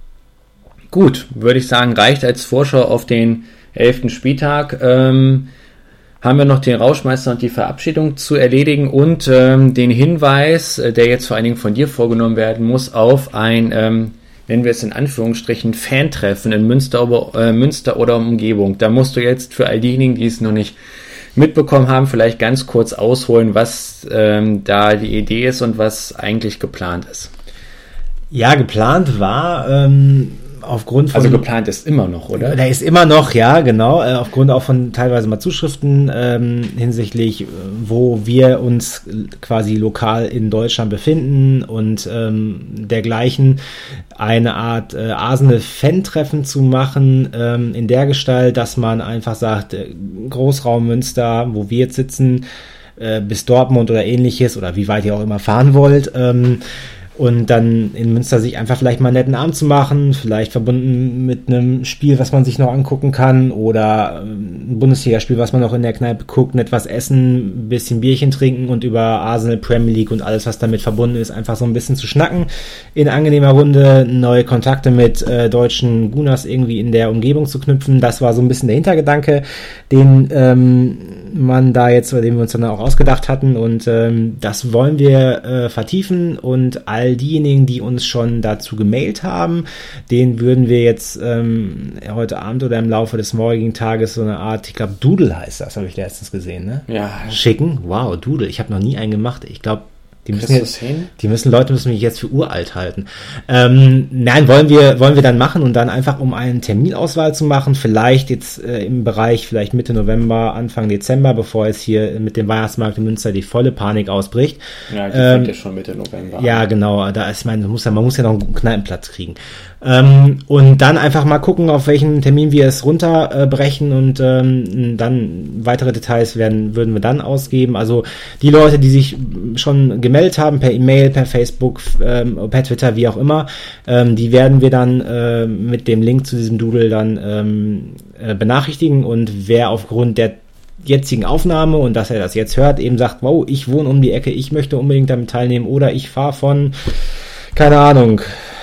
Gut, würde ich sagen, reicht als Vorschau auf den elften Spieltag. Ähm, haben wir noch den Rauschmeister und die Verabschiedung zu erledigen und ähm, den Hinweis, der jetzt vor allen Dingen von dir vorgenommen werden muss, auf ein, ähm, nennen wir es in Anführungsstrichen, Fantreffen in Münster, äh, Münster oder Umgebung. Da musst du jetzt für all diejenigen, die es noch nicht mitbekommen haben, vielleicht ganz kurz ausholen, was ähm, da die Idee ist und was eigentlich geplant ist. Ja, geplant war... Ähm Aufgrund von, also geplant ist immer noch, oder? Der ist immer noch, ja, genau, äh, aufgrund auch von teilweise mal Zuschriften ähm, hinsichtlich, äh, wo wir uns quasi lokal in Deutschland befinden und ähm, dergleichen, eine Art äh, Arsenal-Fan-Treffen zu machen, ähm, in der Gestalt, dass man einfach sagt, äh, Großraum Münster, wo wir jetzt sitzen, äh, bis Dortmund oder ähnliches oder wie weit ihr auch immer fahren wollt, ähm, und dann in Münster sich einfach vielleicht mal einen netten Abend zu machen, vielleicht verbunden mit einem Spiel, was man sich noch angucken kann oder ein Bundesligaspiel, was man noch in der Kneipe guckt, etwas essen, ein bisschen Bierchen trinken und über Arsenal, Premier League und alles, was damit verbunden ist, einfach so ein bisschen zu schnacken in angenehmer Runde, neue Kontakte mit äh, deutschen Gunners irgendwie in der Umgebung zu knüpfen. Das war so ein bisschen der Hintergedanke, den ähm, man da jetzt, den wir uns dann auch ausgedacht hatten, und ähm, das wollen wir äh, vertiefen, und all diejenigen, die uns schon dazu gemailt haben, denen würden wir jetzt ähm, heute Abend oder im Laufe des morgigen Tages so eine Art, ich glaube Doodle heißt das, habe ich letztens gesehen, ne? Ja. Schicken. Wow, Doodle. Ich habe noch nie einen gemacht. Ich glaube, Die müssen, jetzt, die müssen Leute müssen mich jetzt für uralt halten. Ähm, nein, wollen wir wollen wir dann machen, und dann einfach, um eine Terminauswahl zu machen, vielleicht jetzt äh, im Bereich, vielleicht Mitte November, Anfang Dezember, bevor jetzt hier mit dem Weihnachtsmarkt in Münster die volle Panik ausbricht. Ja, die ähm, fängt ja schon Mitte November an. Ja, genau. Da ist man, muss ja, man muss ja noch einen Kneipenplatz kriegen. Ähm, und dann einfach mal gucken, auf welchen Termin wir es runterbrechen, äh, und ähm, dann weitere Details werden würden wir dann ausgeben. Also die Leute, die sich schon gemeldet haben, per E-Mail, per Facebook, ähm, per Twitter, wie auch immer, ähm, die werden wir dann äh, mit dem Link zu diesem Doodle dann ähm, äh, benachrichtigen, und wer aufgrund der jetzigen Aufnahme und dass er das jetzt hört, eben sagt, wow, ich wohne um die Ecke, ich möchte unbedingt damit teilnehmen, oder ich fahre von, keine Ahnung,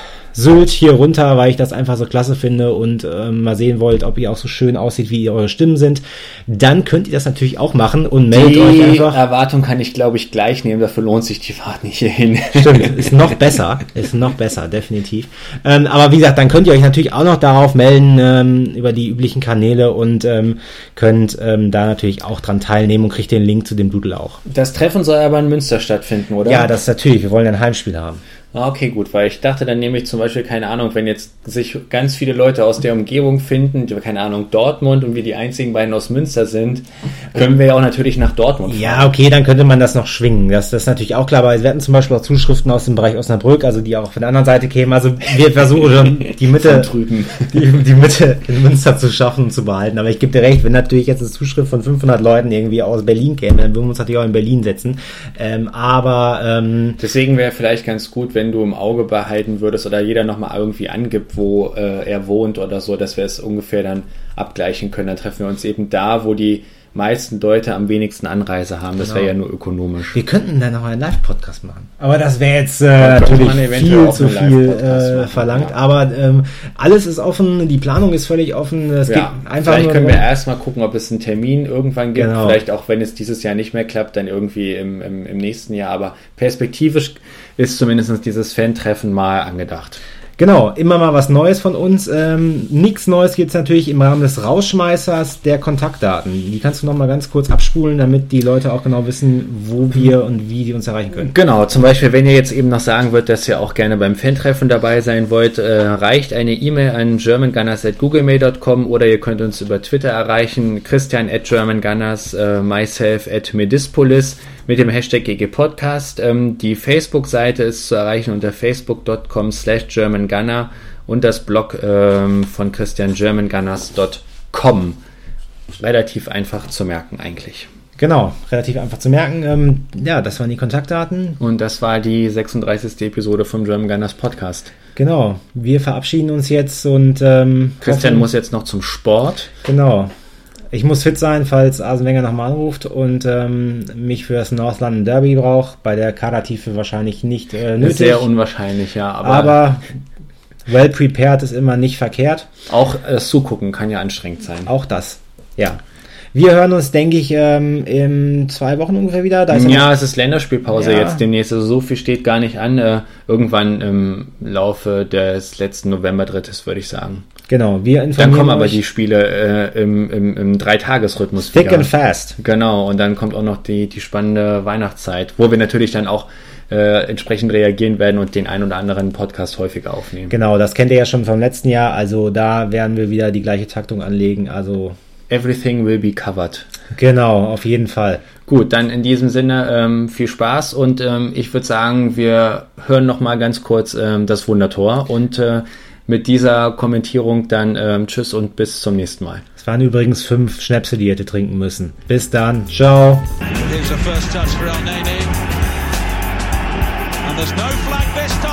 Sylt hier runter, weil ich das einfach so klasse finde und ähm, mal sehen wollt, ob ihr auch so schön aussieht, wie eure Stimmen sind, dann könnt ihr das natürlich auch machen und meldet die euch einfach. Die Erwartung kann ich, glaube ich, gleich nehmen, dafür lohnt sich die Fahrt nicht hierhin. Stimmt, ist noch besser, ist noch besser, definitiv. Ähm, aber wie gesagt, dann könnt ihr euch natürlich auch noch darauf melden, ähm, über die üblichen Kanäle, und ähm, könnt ähm, da natürlich auch dran teilnehmen und kriegt den Link zu dem Doodle auch. Das Treffen soll aber in Münster stattfinden, oder? Ja, das ist natürlich, wir wollen ein Heimspiel haben. Ah, okay, gut, weil ich dachte dann nämlich zum Beispiel, keine Ahnung, wenn jetzt sich ganz viele Leute aus der Umgebung finden, keine Ahnung, Dortmund, und wir die einzigen beiden aus Münster sind, können wir ja auch natürlich nach Dortmund fahren. Ja, okay, dann könnte man das noch schwingen. Das, das ist natürlich auch klar, weil wir hatten zum Beispiel auch Zuschriften aus dem Bereich Osnabrück, also die auch von der anderen Seite kämen. Also wir versuchen schon die Mitte, die, die Mitte in Münster zu schaffen und zu behalten. Aber ich gebe dir recht, wenn natürlich jetzt eine Zuschrift von fünfhundert Leuten irgendwie aus Berlin käme, dann würden wir uns natürlich auch in Berlin setzen. Ähm, aber ähm, deswegen wäre vielleicht ganz gut, wenn du im Auge behalten würdest oder jeder nochmal irgendwie angibt, wo äh, er wohnt oder so, dass wir es ungefähr dann abgleichen können. Dann treffen wir uns eben da, wo die meisten Leute am wenigsten Anreise haben. Das genau. wäre ja nur ökonomisch. Wir könnten dann noch einen Live-Podcast machen. Aber das wäre jetzt äh, natürlich viel zu viel äh, verlangt. Ja. Aber ähm, alles ist offen, die Planung ist völlig offen. Es ja. geht einfach Vielleicht nur können wir erstmal gucken, ob es einen Termin irgendwann gibt. Genau. Vielleicht auch, wenn es dieses Jahr nicht mehr klappt, dann irgendwie im, im, im nächsten Jahr. Aber perspektivisch ist zumindest dieses Fan-Treffen mal angedacht. Genau, immer mal was Neues von uns. Ähm, nichts Neues gibt es natürlich im Rahmen des Rausschmeißers der Kontaktdaten. Die kannst du noch mal ganz kurz abspulen, damit die Leute auch genau wissen, wo wir und wie die uns erreichen können. Genau, zum Beispiel, wenn ihr jetzt eben noch sagen wollt, dass ihr auch gerne beim Fan-Treffen dabei sein wollt, äh, reicht eine E-Mail an german gunners at googlemail dot com, oder ihr könnt uns über Twitter erreichen, Christian at germangunners, äh, myself at medispolis, mit dem Hashtag G G Podcast. Ähm, die Facebook-Seite ist zu erreichen unter facebook dot com slash germangunner und das Blog ähm, von Christian german gunners dot com. Relativ einfach zu merken eigentlich. Genau, relativ einfach zu merken. Ähm, ja, das waren die Kontaktdaten. Und das war die sechsunddreißigste Episode vom German Gunners Podcast. Genau, wir verabschieden uns jetzt und ähm, Christian hoffen, muss jetzt noch zum Sport. Genau. Ich muss fit sein, falls Arsene Wenger nochmal anruft und ähm, mich für das North London Derby braucht. Bei der Kadertiefe wahrscheinlich nicht äh, nötig. Sehr unwahrscheinlich, ja. Aber, aber well prepared ist immer nicht verkehrt. Auch das Zugucken kann ja anstrengend sein. Auch das, ja. Wir hören uns, denke ich, ähm, in zwei Wochen ungefähr wieder. Da ist ja, es ist Länderspielpause ja. jetzt demnächst. Also so viel steht gar nicht an. Äh, irgendwann im Laufe des letzten November-Drittes, würde ich sagen. Genau, wir informieren Dann kommen aber euch. die Spiele äh, im, im, im Dreitagesrhythmus Thick wieder. and fast. Genau, und dann kommt auch noch die, die spannende Weihnachtszeit, wo wir natürlich dann auch äh, entsprechend reagieren werden und den ein oder anderen Podcast häufiger aufnehmen. Genau, das kennt ihr ja schon vom letzten Jahr. Also da werden wir wieder die gleiche Taktung anlegen. Also everything will be covered. Genau, auf jeden Fall. Gut, dann in diesem Sinne ähm, viel Spaß und ähm, ich würde sagen, wir hören noch mal ganz kurz ähm, das Wundertor und äh, mit dieser Kommentierung dann ähm, tschüss und bis zum nächsten Mal. Es waren übrigens fünf Schnäpse, die ihr hätte trinken müssen. Bis dann. Ciao. Here's a first touch for El Nene. And there's no flag this time.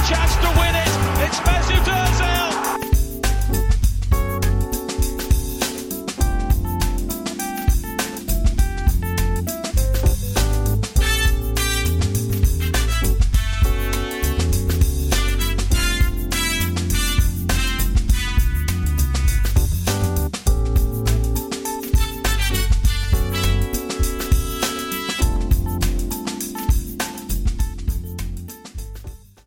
chance to win it. It's Mesut